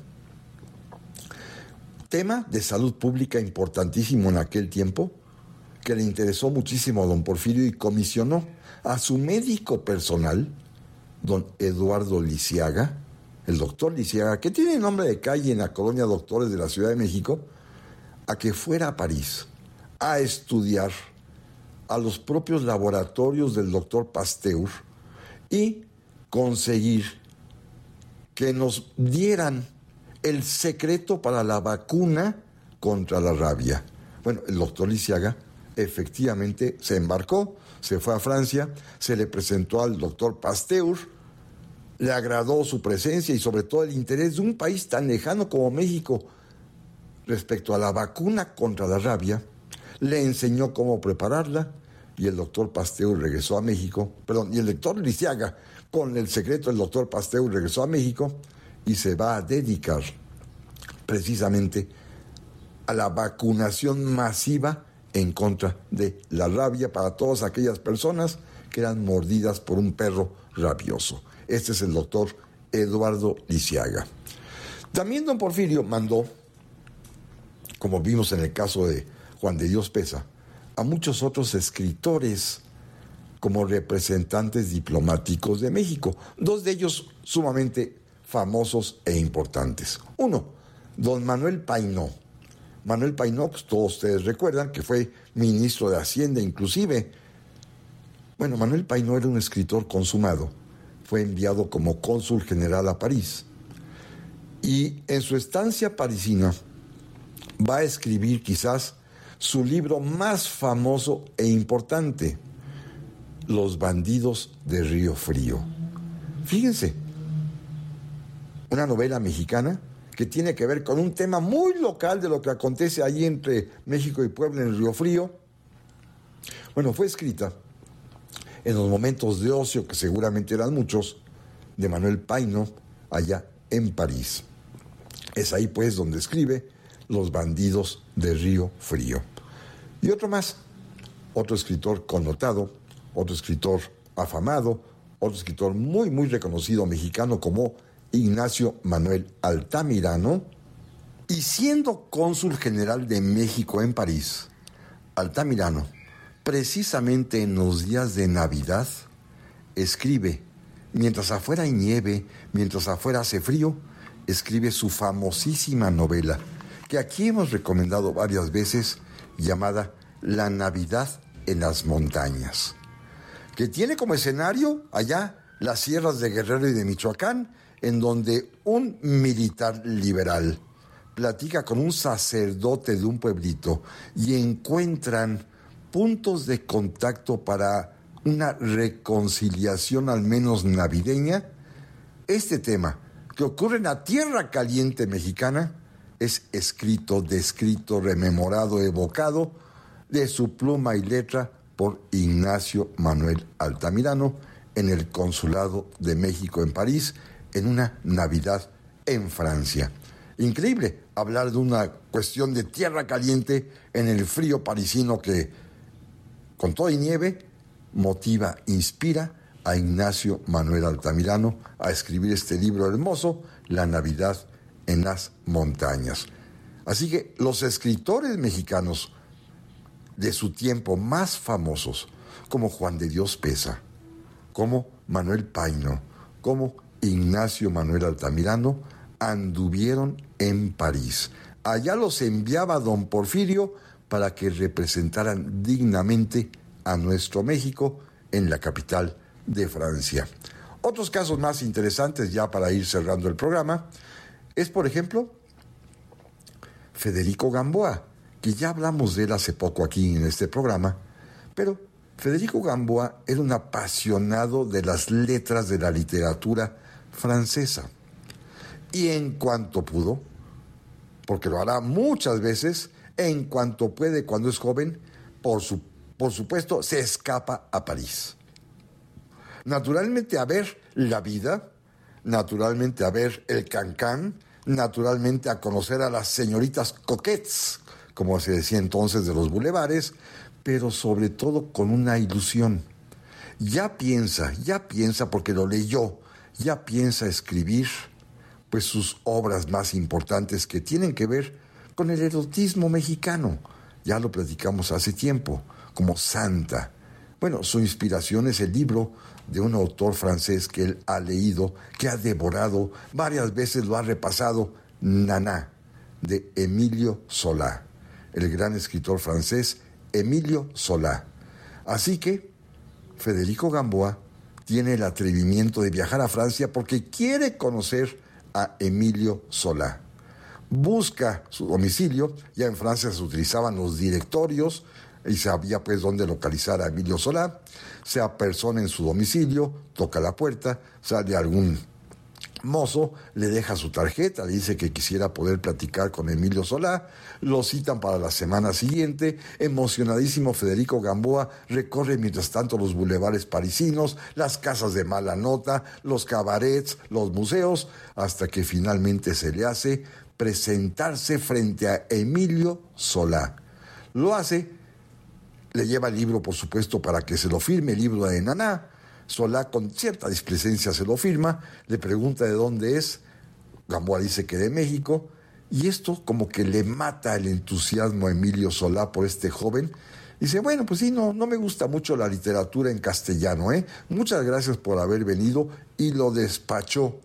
Tema de salud pública importantísimo en aquel tiempo, que le interesó muchísimo a don Porfirio y comisionó a su médico personal, don Eduardo Lisiaga, el doctor Lisiaga, que tiene nombre de calle en la colonia Doctores de la Ciudad de México, a que fuera a París a estudiar a los propios laboratorios del doctor Pasteur y conseguir que nos dieran el secreto para la vacuna contra la rabia. Bueno, el doctor Lisiaga efectivamente se embarcó, se fue a Francia, se le presentó al doctor Pasteur, le agradó su presencia y sobre todo el interés de un país tan lejano como México respecto a la vacuna contra la rabia, le enseñó cómo prepararla y el doctor Pasteur regresó a México, y el doctor Lisiaga, con el secreto del doctor Pasteur, regresó a México y se va a dedicar precisamente a la vacunación masiva en contra de la rabia para todas aquellas personas que eran mordidas por un perro rabioso. Este es el doctor Eduardo Lisiaga. También don Porfirio mandó, como vimos en el caso de Juan de Dios Peza, a muchos otros escritores como representantes diplomáticos de México, dos de ellos sumamente famosos e importantes. Uno, don Manuel Painó. Manuel Painó, pues todos ustedes recuerdan que fue ministro de Hacienda inclusive. Bueno, Manuel Painó era un escritor consumado, fue enviado como cónsul general a París y en su estancia parisina va a escribir quizás su libro más famoso e importante, Los bandidos de Río Frío. Fíjense, una novela mexicana que tiene que ver con un tema muy local de lo que acontece allí entre México y Puebla en Río Frío. Bueno, fue escrita en los momentos de ocio, que seguramente eran muchos, de Manuel Painó, allá en París. Es ahí pues donde escribe Los bandidos de Río Frío. Y otro más, otro escritor connotado, otro escritor afamado, otro escritor muy, muy reconocido mexicano como Ignacio Manuel Altamirano, y siendo cónsul general de México en París, Altamirano, precisamente en los días de Navidad, escribe, mientras afuera hay nieve, mientras afuera hace frío, escribe su famosísima novela, que aquí hemos recomendado varias veces, llamada La Navidad en las Montañas, que tiene como escenario allá las sierras de Guerrero y de Michoacán, en donde un militar liberal platica con un sacerdote de un pueblito y encuentran puntos de contacto para una reconciliación al menos navideña. Este tema, que ocurre en la tierra caliente mexicana, es escrito, descrito, rememorado, evocado de su pluma y letra por Ignacio Manuel Altamirano en el Consulado de México en París, en una Navidad en Francia. Increíble hablar de una cuestión de tierra caliente en el frío parisino que, con todo y nieve, motiva, inspira a Ignacio Manuel Altamirano a escribir este libro hermoso, La Navidad en las Montañas. Así que los escritores mexicanos de su tiempo más famosos, como Juan de Dios Peza, como Manuel Painó, como Ignacio Manuel Altamirano, anduvieron en París. Allá los enviaba don Porfirio para que representaran dignamente a nuestro México en la capital de Francia. Otros casos más interesantes, ya para ir cerrando el programa, es, por ejemplo, Federico Gamboa, que ya hablamos de él hace poco aquí en este programa, pero Federico Gamboa era un apasionado de las letras de la literatura francesa. Y en cuanto pudo, porque lo hará muchas veces, en cuanto puede cuando es joven, por supuesto, se escapa a París. Naturalmente a ver la vida, naturalmente a ver el cancán, naturalmente a conocer a las señoritas coquettes, como se decía entonces de los bulevares, pero sobre todo con una ilusión. Ya piensa porque lo leyó, ya piensa escribir pues sus obras más importantes que tienen que ver con el erotismo mexicano. Ya lo platicamos hace tiempo, como Santa. Bueno, su inspiración es el libro de un autor francés que él ha leído, que ha devorado, varias veces lo ha repasado, Naná, de Emilio Zola, el gran escritor francés Emilio Zola. Así que Federico Gamboa tiene el atrevimiento de viajar a Francia porque quiere conocer a Emilio Zola. Busca su domicilio, ya en Francia se utilizaban los directorios y sabía pues dónde localizar a Emilio Zola. Se apersona en su domicilio, toca la puerta, sale algún mozo, le deja su tarjeta, le dice que quisiera poder platicar con Emilio Zola, lo citan para la semana siguiente. Emocionadísimo, Federico Gamboa recorre mientras tanto los bulevares parisinos, las casas de mala nota, los cabarets, los museos, hasta que finalmente se le hace presentarse frente a Emilio Zola. Lo hace, le lleva el libro, por supuesto, para que se lo firme, el libro de Naná. Zola, con cierta displicencia, se lo firma, le pregunta de dónde es, Gamboa dice que de México, y esto como que le mata el entusiasmo a Emilio Zola por este joven. Dice, bueno, pues sí, no me gusta mucho la literatura en castellano, muchas gracias por haber venido, y lo despachó.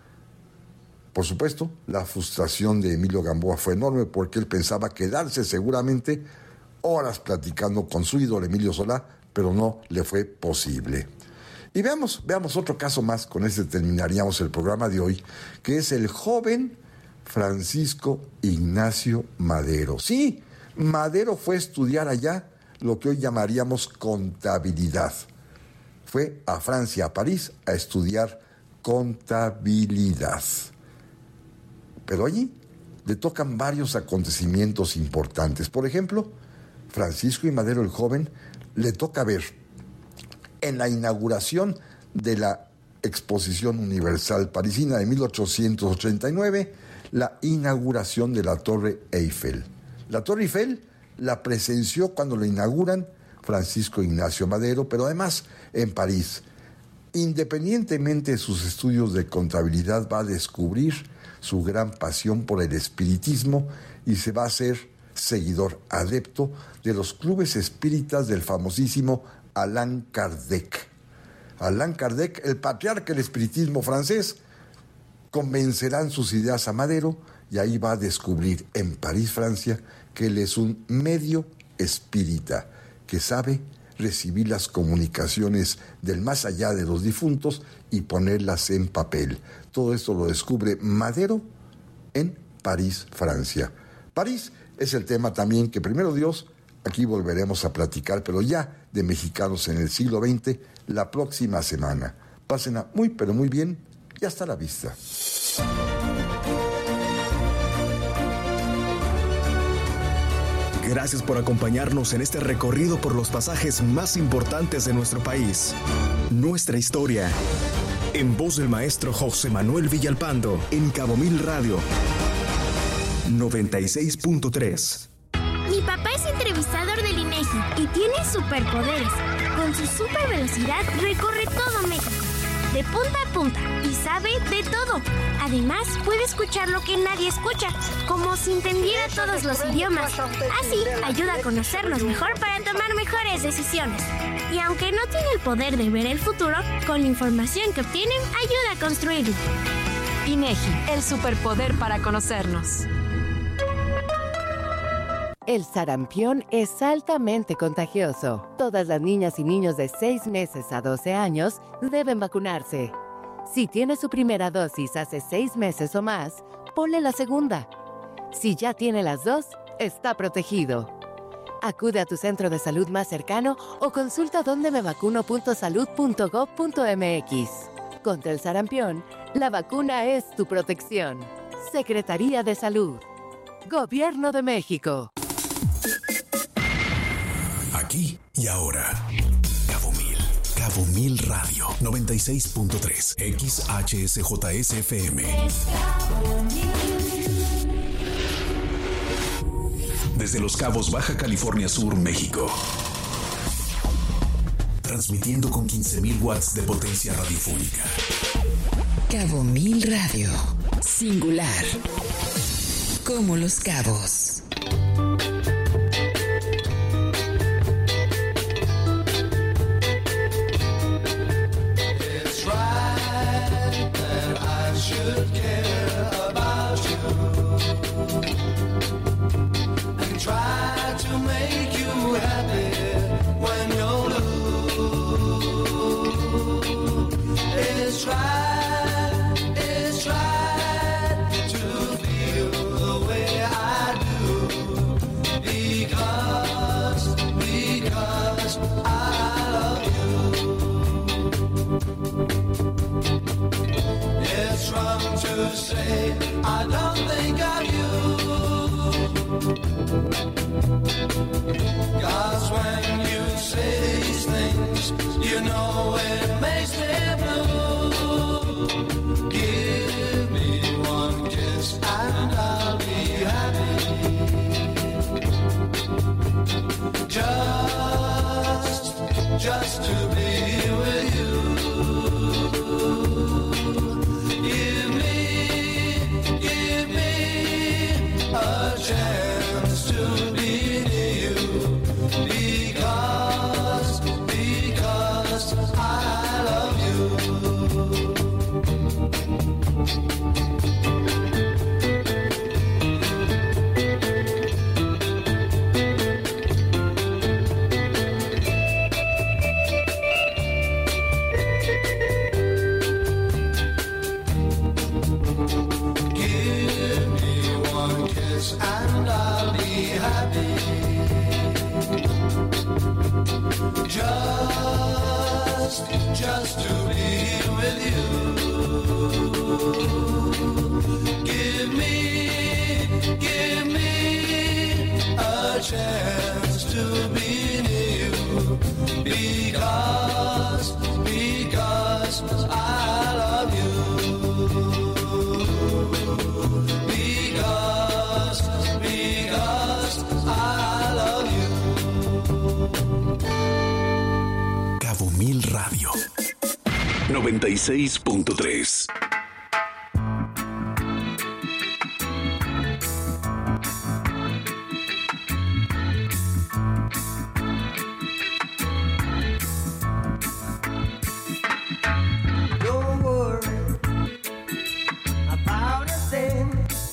Por supuesto, la frustración de Emilio Gamboa fue enorme porque él pensaba quedarse seguramente horas platicando con su ídolo Emilio Zola, pero no le fue posible. Y veamos otro caso más, con este terminaríamos el programa de hoy, que es el joven Francisco Ignacio Madero. Sí, Madero fue a estudiar allá lo que hoy llamaríamos contabilidad. Fue a Francia, a París, a estudiar contabilidad. Pero allí le tocan varios acontecimientos importantes. Por ejemplo, Francisco I. Madero, el joven, le toca ver en la inauguración de la Exposición Universal Parisina de 1889, la inauguración de la Torre Eiffel. La Torre Eiffel la presenció cuando la inauguran Francisco Ignacio Madero, pero además en París. Independientemente de sus estudios de contabilidad, va a descubrir su gran pasión por el espiritismo y se va a hacer seguidor adepto de los clubes espíritas del famosísimo Allan Kardec. Allan Kardec, el patriarca del espiritismo francés, convencerán sus ideas a Madero y ahí va a descubrir en París, Francia, que él es un medio espírita que sabe recibir las comunicaciones del más allá de los difuntos y ponerlas en papel. Todo esto lo descubre Madero en París, Francia. París es el tema también que, primero Dios, aquí volveremos a platicar, pero ya de mexicanos en el siglo XX, la próxima semana. Pásenla muy, pero muy bien y hasta la vista. Gracias por acompañarnos en este recorrido por los pasajes más importantes de nuestro país. Nuestra historia. En voz del maestro José Manuel Villalpando, en Cabo Mil Radio 96.3. Mi papá es entrevistador del INEGI y tiene superpoderes. Con su super velocidad recorre todo México, de punta a punta, y sabe de todo. Además, puede escuchar lo que nadie escucha, como si entendiera todos los idiomas. Así, ayuda a conocernos mejor para tomar mejores decisiones. Y aunque no tiene el poder de ver el futuro, con la información que obtienen, ayuda a construirlo. INEGI, el superpoder para conocernos. El sarampión es altamente contagioso. Todas las niñas y niños de 6 meses a 12 años deben vacunarse. Si tiene su primera dosis hace 6 meses o más, ponle la segunda. Si ya tiene las dos, está protegido. Acude a tu centro de salud más cercano o consulta dondemevacuno.salud.gov.mx. Contra el sarampión, la vacuna es tu protección. Secretaría de Salud. Gobierno de México. Aquí y ahora. Cabo Mil Radio 96.3 XHSJSFM. Desde Los Cabos, Baja California Sur, México. Transmitiendo con 15,000 watts de potencia radiofónica. Cabo Mil Radio. Singular. Como Los Cabos. Say I don't think of you, 'cause when you say these things, you know it makes me blue. Give me one kiss and I'll be happy. Just to be with you. A chance to be near you, because I love you. And I'll be happy. Just to be with you. Give me a chance to be near you, because I love you. Because I love you. Cabo Mil Radio 96.3. Don't worry about a thing.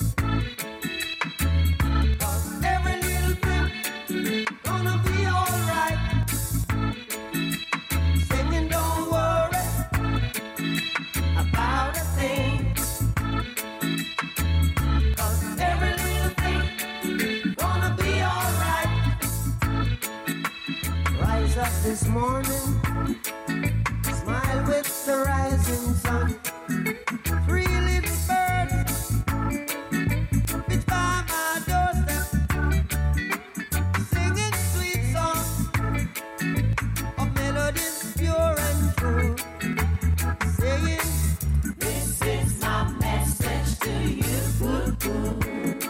This morning, smile with the rising sun. Three little birds, it's by my doorstep, singing sweet songs of melodies pure and true, saying, this is my message to you.